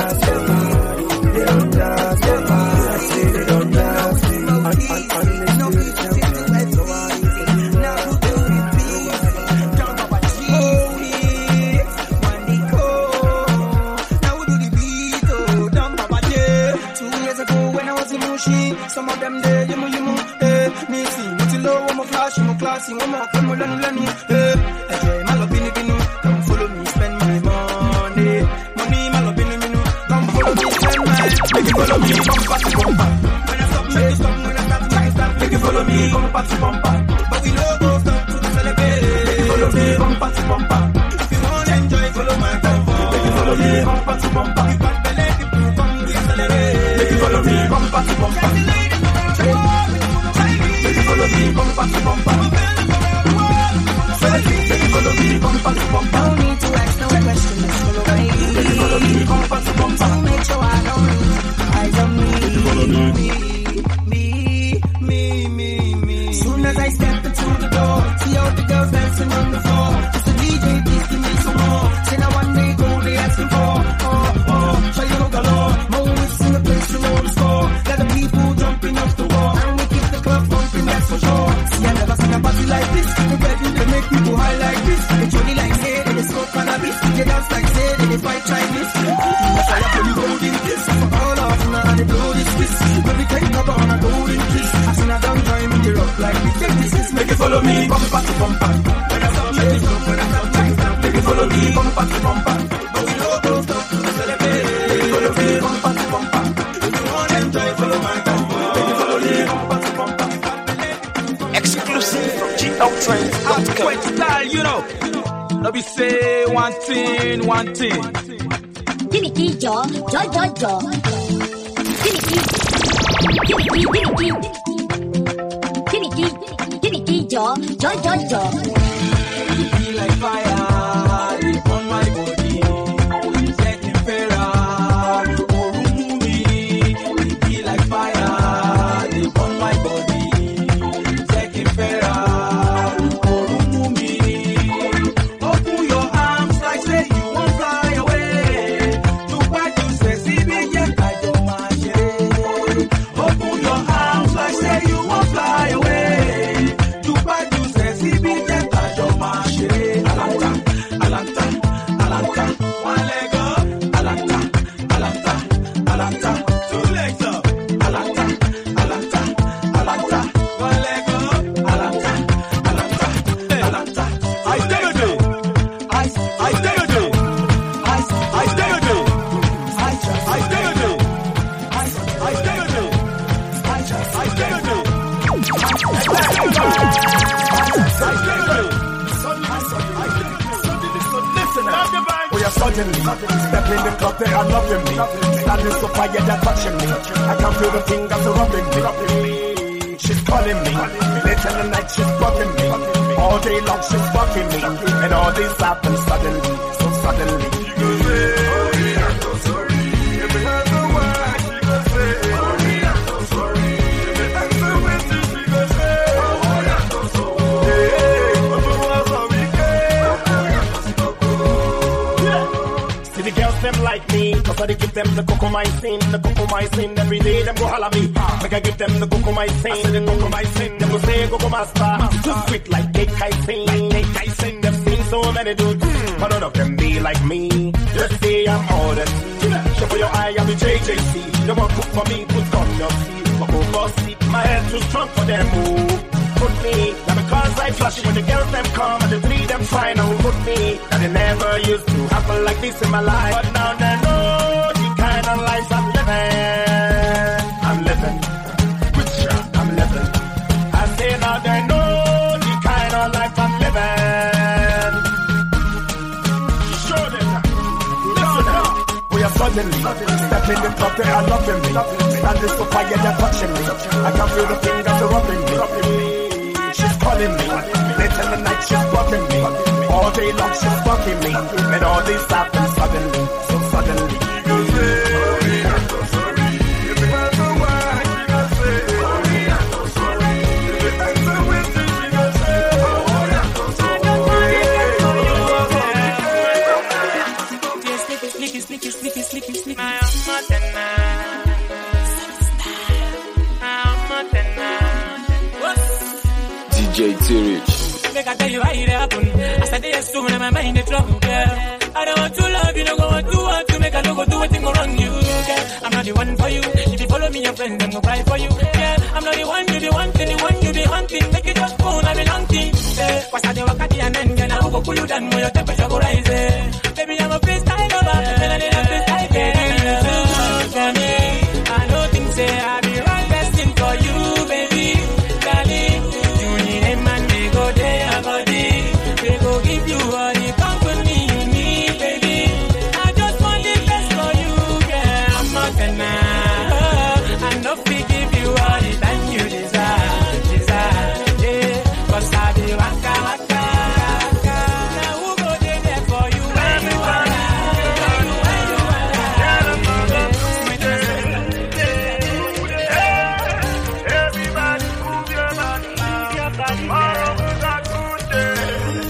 Me see, me till low, I'm a flashy, I'm a classy, I'm a come on, let me, hey, hey, my love, bini, bini, come follow me, spend my money, money, my love, bini, bini, come follow me, spend my, make you follow me, bumper to bumper. When I stop, make you stop, when I stop, make you stop, make you follow me, bumper to bumper. But we no go stop to celebrate, make you follow me, bumper to bumper. If you want to enjoy, follow my comfort, make you follow me, bumper to bumper. If I believe you come, we accelerate, make you follow me, bumper to bumper. Make you follow me, bumper to bumper. Make you follow me, bumper to bumper. No need to ask no questions, follow me. Make you follow me, bumper to bumper. To make sure I don't lose eyes on me. Make you follow me. Me, me, me, me. Soon as I step into the door, see all the girls dancing on the floor. Just a D J, please give me some more. Say now one day go, they asking for. Oh, oh, show you no galore. Moments in the place, you know the score. Got the people jumping off the wall. And we keep the club bumping, that's for sure. See, I never seen a party like this. The baby, they make people high like this. They jolly like say, they smoke cannabis. They dance like say, they fight Chinese. That's why I feel you holding this. For all of now, they blow this kiss. When we take up on a golden kiss. I seen a damn time in the rock like this. Take this is, make it follow me, bumper to bumper. When I stop, make it stop, when I stop, make it stop. Make it follow me, bumper to bumper. But we no go stop to celebrate. Make it follow me, bumper to bumper. If you want to enjoy, follow my comfort. Make it follow me, bumper to bumper. Exclusive from G L Trains dot com. Quick style, you know. No be say one thing, one thing. Gimme key, jaw, jaw, jaw, jaw. Gimme key, gimme key, gimme key. Gimme key, gimme key, jaw, jaw, jaw, jaw. You be like fire, deep on my body. Setting fairer, oh, room me. You be like fire, deep on my body. Setting fairer, oh, room me. Open your arms like say you won't fly away. To back you say, see me yet, I don't want you. Open your arms like say you won't fly away. To back you say, see me yet, I don't want you. Alanta, Alanta, Alanta, one leg up. Alanta, Alanta, Alanta, two legs up. Alanta, Alanta, Alanta, one leg up. Alanta, Alanta, Alanta. I tell you, I, I tell you, I, I tell you, I, I tell you, I, I tell you, I, I tell you, We are suddenly step in the club, they are loving me. Standing so quiet, they're touching me. I can feel the fingers rubbing me. She's calling me. Late in the night, she's bugging me. All day long, she's fucking me. And all this happens suddenly, so suddenly. Them like me, cause I give them the cocomycin, the cocomycin. Every day them go holla me, make I give them the cocomycin, the cocomycin. Them go say go go master, too sweet like cake icing, like cake icing. Them seen so many dudes, but none of them be like me. Just say I'm all that. Show for your eye, I'm the J J C. You want cook for me, put on your seat, but over seat. My head too strong for them, ooh. Put me, now because I flush when the girls them come and the three them try now put me. And they never used to happen like this in my life, but now they know the kind of life I'm living. I'm living, richer, I'm living. I say now they know the kind of life I'm living. Show them, listen up. We are suddenly step in the club, they are loving me. Standing so quiet, they're touching me. I can feel the fingers rubbing me. She's calling me, late in the night she's bugging me. All day long she's bugging me. And all this happens suddenly, so suddenly. Slicky, slicky, slicky, slicky, slicky. D J T-Rich. Make I tell you how it happen. I said yes soon and my mind is trouble, girl. I don't want to love you, no go want to want to make I no go do a thing wrong you, girl. I'm not the one for you. If you follow me, your friends them go cry for you, girl. I'm not the one, you the one, to the one, you the cool you down when your temperature go rise. Baby, I'm a freestyle lover, and I need a freestyle girl. For me, I don't think say I be right destined for you, baby. Darling, you need a man, we go there, I go there. We go give you all the company you need, baby. I just want the best for you, girl. I'm not gonna, oh, I know we give you all the time you desire, desire, yeah. Cause I be waka waka. Now who go there for you when you are? Everybody move your body now. Tomorrow is a good day.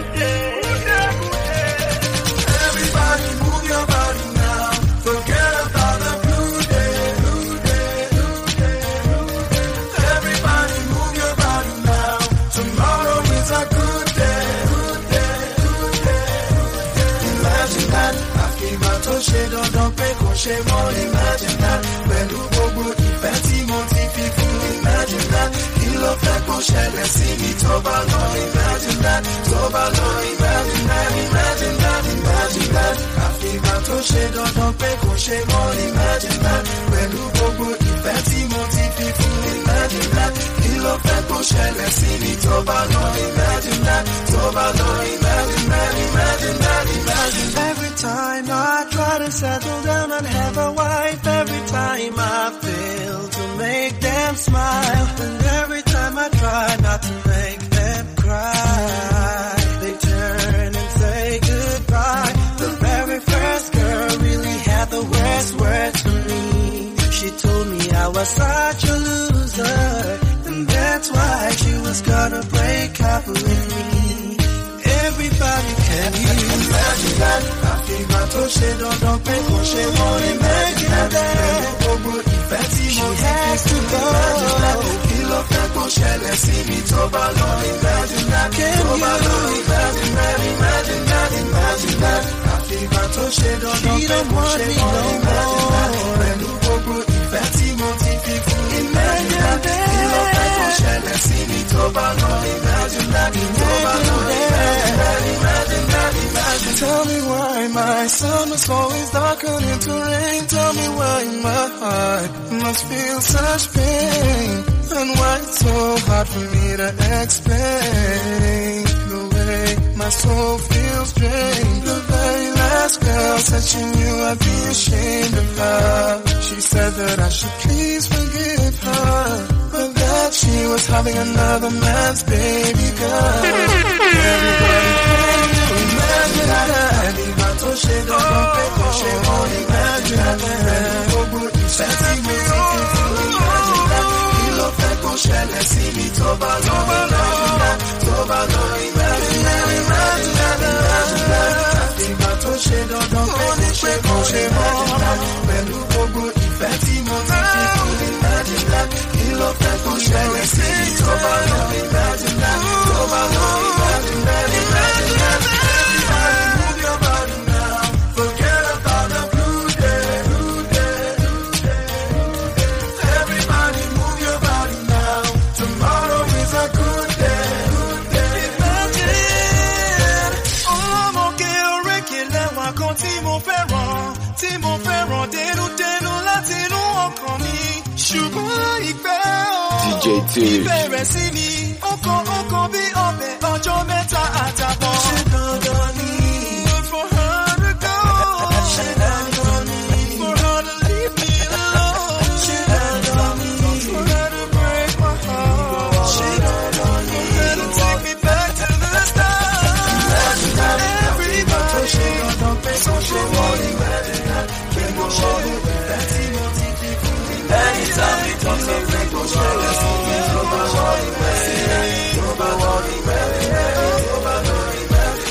Everybody move your body now. Forget about the blue day, blue day, blue day, blue day. Everybody move your body now. Tomorrow is a good day, good day, good day, good day. Imagine that. Àfìgbà tó ṣe dandan pé kò ṣe mọ́. Imagine that. Pẹ̀lú gbogbo ìfẹ́ tí mo ti fi fún. Imagine that. Kí ló fẹ́ kó ṣẹlẹ̀ sí mi tó bá lọ? Imagine that. Tó bá lọ. Imagine that. Imagine that. Imagine that. Àfìgbà tó ṣe dandan pé kò ṣe mọ́. Imagine that. Pẹ̀lú gbogbo ìfẹ́ tí mo ti fi fún. Imagine that. Kí ló fẹ́ kó ṣẹlẹ̀ sí mi tó bá lọ? Imagine that. Tó bá lọ. Imagine that. Imagine that. Imagine that. Every time I try to settle down and have a wife, every time I fail to make them smile, and every time I try not to make them cry, they turn and say goodbye. The very first girl really had the worst words for me. She told me I was such a loser, and that's why she was gonna break up with me. Everybody can you imagine that? Àfìgbà tó ṣe dandan pé kò ṣe mọ́. Imagine that. Gbogbo ìfẹ́ tí mo ti fi fún. Imagine that. Kí ló fẹ́ kó ṣẹlẹ̀ sí mi tó bá lọ? Imagine that. Tó bá lọ. Imagine that. Imagine that. Imagine that. Àfìgbà tó ṣe dandan pé kò ṣe mọ́. Imagine that. Pẹ̀lú gbogbo ìfẹ́ tí mo ti fi fún. Imagine that. Kí ló fẹ́ kó ṣẹlẹ̀ sí mi tó bá lọ? Imagine that. Tó bá lọ. Imagine that. Imagine that. Imagine. Tell me why my sun was always darkened into rain. Tell me why my heart must feel such pain, and why it's so hard for me to explain the way my soul feels drained. The very last girl said she knew I'd be ashamed of her. She said that I should please forgive her, but that she was having another man's baby girl. Everybody can you imagine that? Àfìgbà tó ṣe dandan pé kò ṣe mọ́. Imagine that. Gbogbo ìfẹ́ tí mo ti fi fún. Imagine that. Kí ló fẹ́ kó ṣẹlẹ̀ sí mi tó bá lọ? Imagine that. Tó bá lọ. Imagine that. Imagine that. Imagine that. Àfìgbà tó ṣe dandan pé kò ṣe kò ṣe mọ́. Pẹ̀lú gbogbo ìfẹ́ tí mo ti fi fún. Imagine that. Kí ló fẹ́ kó ṣẹlẹ̀ sí mi tó bá lọ? Imagine that. Tó bá lọ. Imagine that. Imagine that. Everybody move your body now. Forget about the blue day, blue day, blue day, blue day. Everybody move your body now. Tomorrow is a good day, good day. Imagine. Ọlọ́mọge orékè lẹ́wà kan tí mo fẹ́ràn, tí mo fẹ́ràn dénúdénú láti inú ọkàn mi. Ṣùgbọ́n ìfẹ́ o, D J Tiric. ìfẹ́ rẹ̀ sí mi, ó kan ó kan bí ọbẹ̀ ọjọ́ mẹ́ta àtàbọ̀. Ṣé dandan ni for her to go? Ṣé dandan ni for her to leave me alone? Ṣé dandan ni for her to break my heart? Ṣé dandan ni for her to take me back to the start? Imagine that. Everybody tó ṣe dandan pé kò ṣe mọ́. Imagine that. Kí mo ṣe ìfẹ́ tí mo ti fi fún. Anytime we talk something kò ṣẹlẹ̀ sí mi tó bá wọ ìwé. Tó bá wọ ìwé. Tó bá wọ ìwé.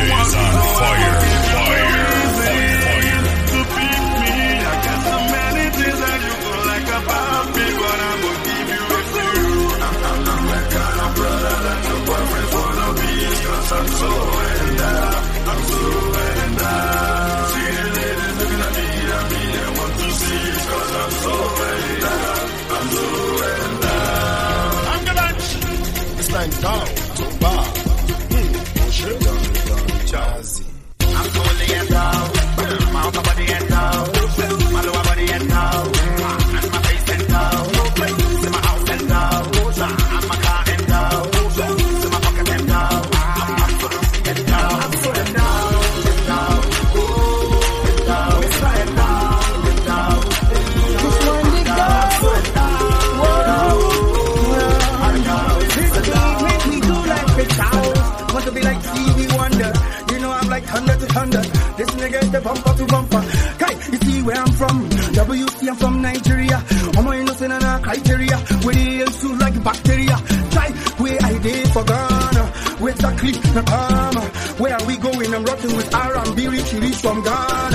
J's on fire, fire, fire. To beat me, I got so many things that you go like about me, but I'm gonna give you a clue. I'm, I'm, I'm that kind of brother that your boyfriend wanna be, cause I'm so and out, I'm so and out. See the lady looking at me, at me, I want to see, cause I'm so and out, I'm so and out. I'm gonna it's like down to bar. Hmm, sugar, jazzy. I'm totally and down, my upper body and down, my lower body and down, and my face and down, see my house and down, and my car and down, see my pocket and down, I'm so and down, I'm so and down, and down, oh, and down, it's right and down, and down, which one you go, and down, whoa, and down, this beat make me do like the cows, want to be like Stevie Wonder. Like thunder to thunder, this nigga is the bumper to bumper. Kai, you see where I'm from? W C, I'm from Nigeria. I'm more innocent and a criteria. Where the hills too like bacteria. Try where I did for Ghana. Where's the clip, the palm? Where are we going? I'm rocking with R and B, Richie Rich from Ghana.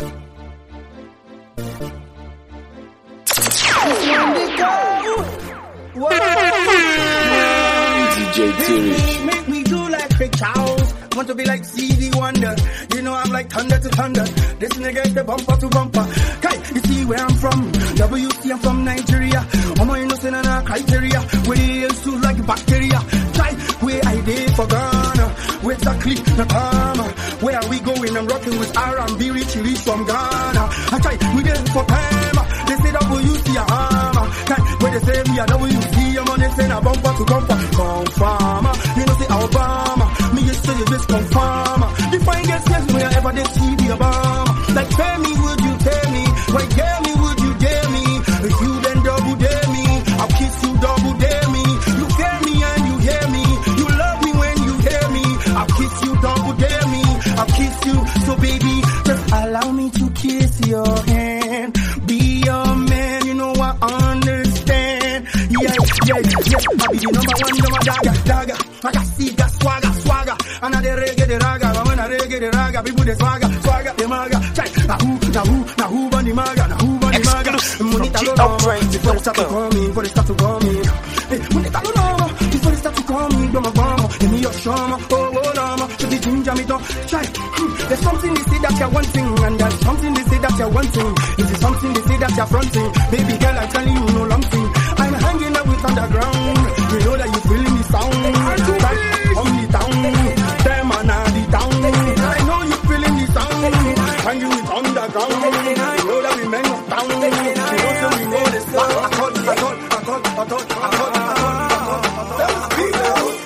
D J T-Rich. Make me do like Big Charles. Want to be like Stevie Wonder. You know I'm like thunder to thunder. This nigga is the bumper to bumper. Kai, you see where I'm from? W C, I'm from Nigeria. I'm more innocent and a criteria. Where the hills too like bacteria. Try where I did for Ghana. Where's the clip, the palm? Where are we going? I'm rocking with R and B, Richie Rich from Ghana. I try, we did it for time. They say W C a hammer. Kai, where they say me a W C, I'm on this and a bumper to bumper. Confirm, you know say Obama. Me just say this confirm. The fine girls yes wherever they see the Obama. Like tell me, would you tell me? Why tell me, would you dare me? If you then double dare me, I'll kiss you double dare me. You dare me and you hear me. You love me when you hear me. I'll kiss you double dare me. I'll kiss you. So baby, just allow me to kiss your hand. Be your man, you know I understand. Yeah, yeah, yeah. I be the number one, number dagger, dagger. I got see, got swagger, swagger. And I the reggae, the raga. But when I reggae, the raga, people the swagger, swagger, the maga. Check, na who, na who, na who, bunny maga, na who, bunny maga. Money talo no, before they start to call me, before they start to call me. Hey, money talo no, before they start to call me, do my mama, give me your shama, oh, oh, lama. So the ginger me don't try. There's something they say that you're wanting, and there's something they say that you're wanting. Is it something they say that you're fronting? Baby girl, I'm telling you no long thing. I'm hanging out with underground. You know that you feeling the sound. Back on the town, them and I the town. I know you feeling the sound. Hanging with underground. You know that we men of town. You know so we know the stuff. I thought, I thought, I thought, I thought, I thought, I thought, I thought.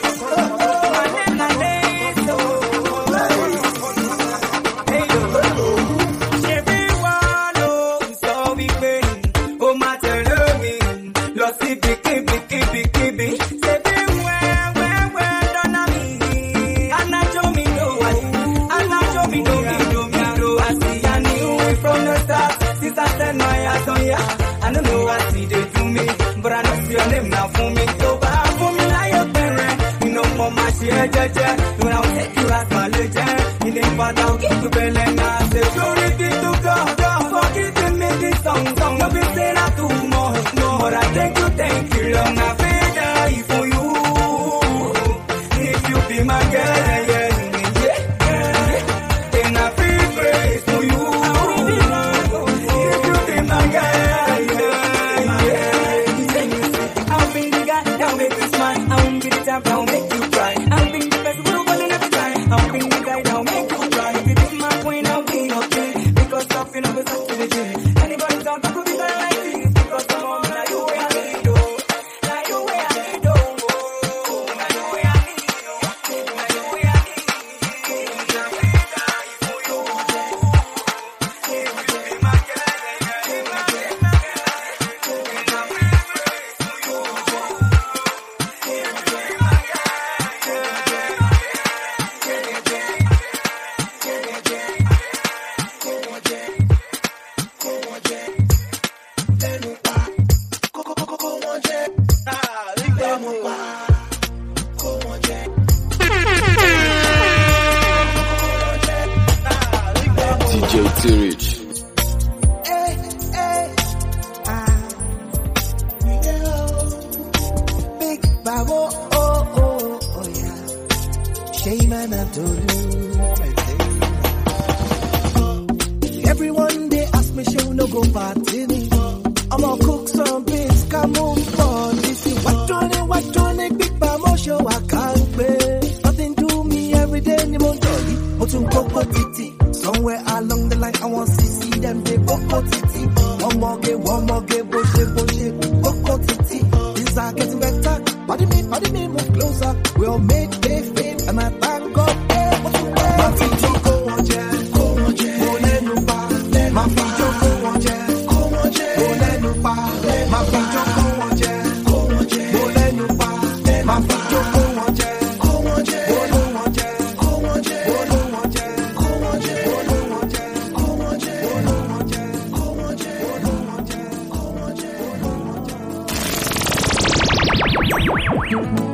I don't know what see they do me, but I know see your name now for me. So bad for me like your parent. You know for my share, jaja. When I'll take you as my legend. In the part I'll give you belly and I say, purity to God, God, forgive me this song, song. Don't be saying I do more, no. But I thank you, thank you, long I feel die for you. If you be my girl, yeah, yeah, yeah. Then I feel grace for you. If you be my girl. I'll make you cry. I'll make you to do. Everyone they ask me, show no go party. I'm gonna cook some beans, come on board. This is what doing it, what doing it, big bamo show I can't pay. Nothing to me every day, ni mo jolly. But to coco titi. Somewhere along the line, I want to see them, they coco titi. One more game, one more game, bullshit, bullshit, coco titi. Things are getting better. Pardon me, pardon me, move closer. We'll make they fame, and I thank God. Hey, what you say? My feet don't go on, yeah. Go on, yeah. Go let no bar. My feet don't go on, yeah. Go on, yeah. Go let no bar. My feet don't go on, yeah. Go on, yeah. Go let no bar. My feet don't go on, yeah. Go on, yeah. Go no on, yeah. Go on, yeah. Go no on, yeah. Go on, yeah. Go no on, yeah. Go on, yeah. Go no on, yeah. Go on, yeah. Go no on, yeah. Go on, yeah. Go no on, yeah.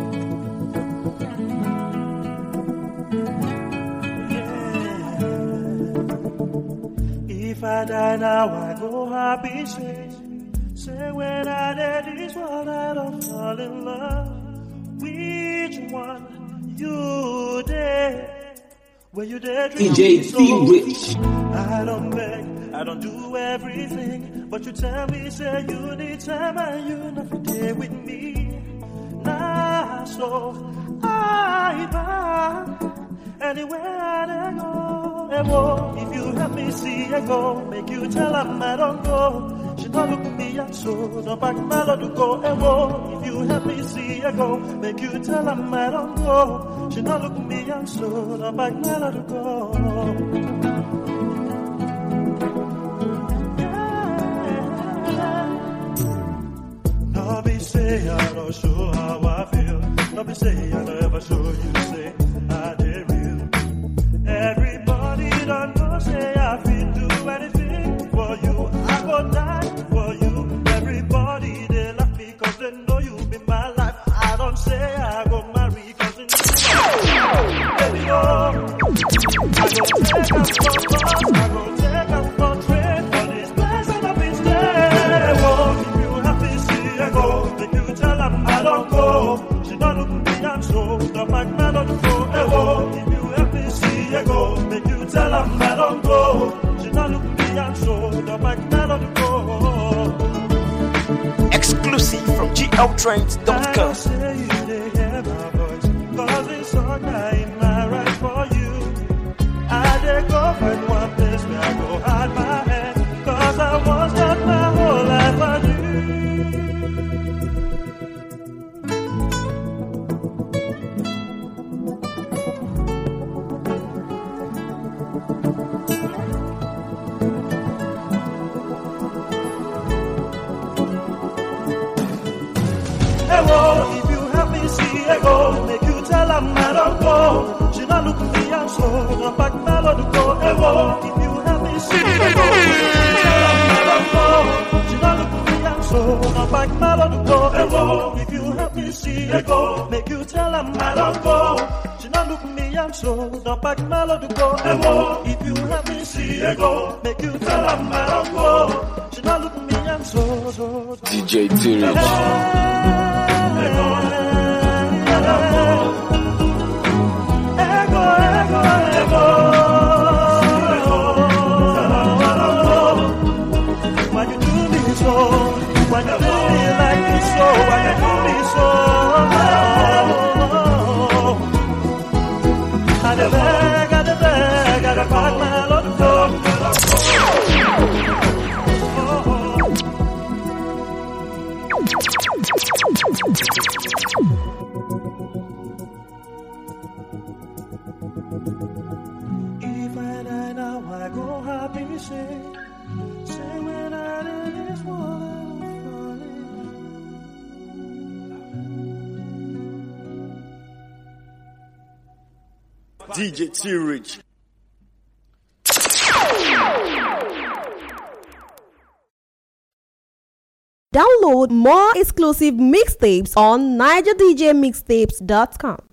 If I die now, I go happy, say, say when I did this world, I don't fall in love. Which one you did? Where you did? D J T-Rich. I don't beg, I don't do everything, but you tell me, say you need time and you never there with me. Nah, so I buy anywhere I go. Ewo, if you help me see I go, make you tell them I don't go. She don't look at me and so don't back my lord to go. Ewo, if you help me see I go, make you tell them I don't go. She don't look at me and so don't back my lord to go. No be say I don't show how I feel. No be say I never show you say I did real. Everybody don't know say I feel do anything for you. I go die for you. Everybody they laugh because they know you be my life. I don't say I go marry cause they know. Baby, oh, I go take up for bus, I go take up for train for this place and I've been staying. Oh, if you happy see I go, make you tell them I don't go. She don't look me and so stop back my don't go. Oh, if you happy see I go, make you tell them I don't go. She don't look me and so stop back my don't go. Exclusive from G L Trends dot com. I say you they hear my voice, cause it's all in my right for you. I dey go find one place where I go hide my head, cause I was that my whole life I do. If you help me see I go, make you tell them I don't go. She not look me and so don't back my lord to go. Ewo, if you help me see I go, tell them I don't go. She not look me and so don't back my lord to go. Ewo, if you help me see I go, make you tell them I don't go. She not look me and so don't back my lord to go. Ewo, if you help me see I go, make you tell them I don't go. She not look me and so so. D J T-Rich. Why you do me so? Why you do me like this so? Why you do me so? I dey beg, I dey beg, I dey pack my load to go. If I die now, I go happy, say, say when I did this world, I'm falling. D J T-Rich. Download more exclusive mixtapes on Niger D J Mixtapes dot com.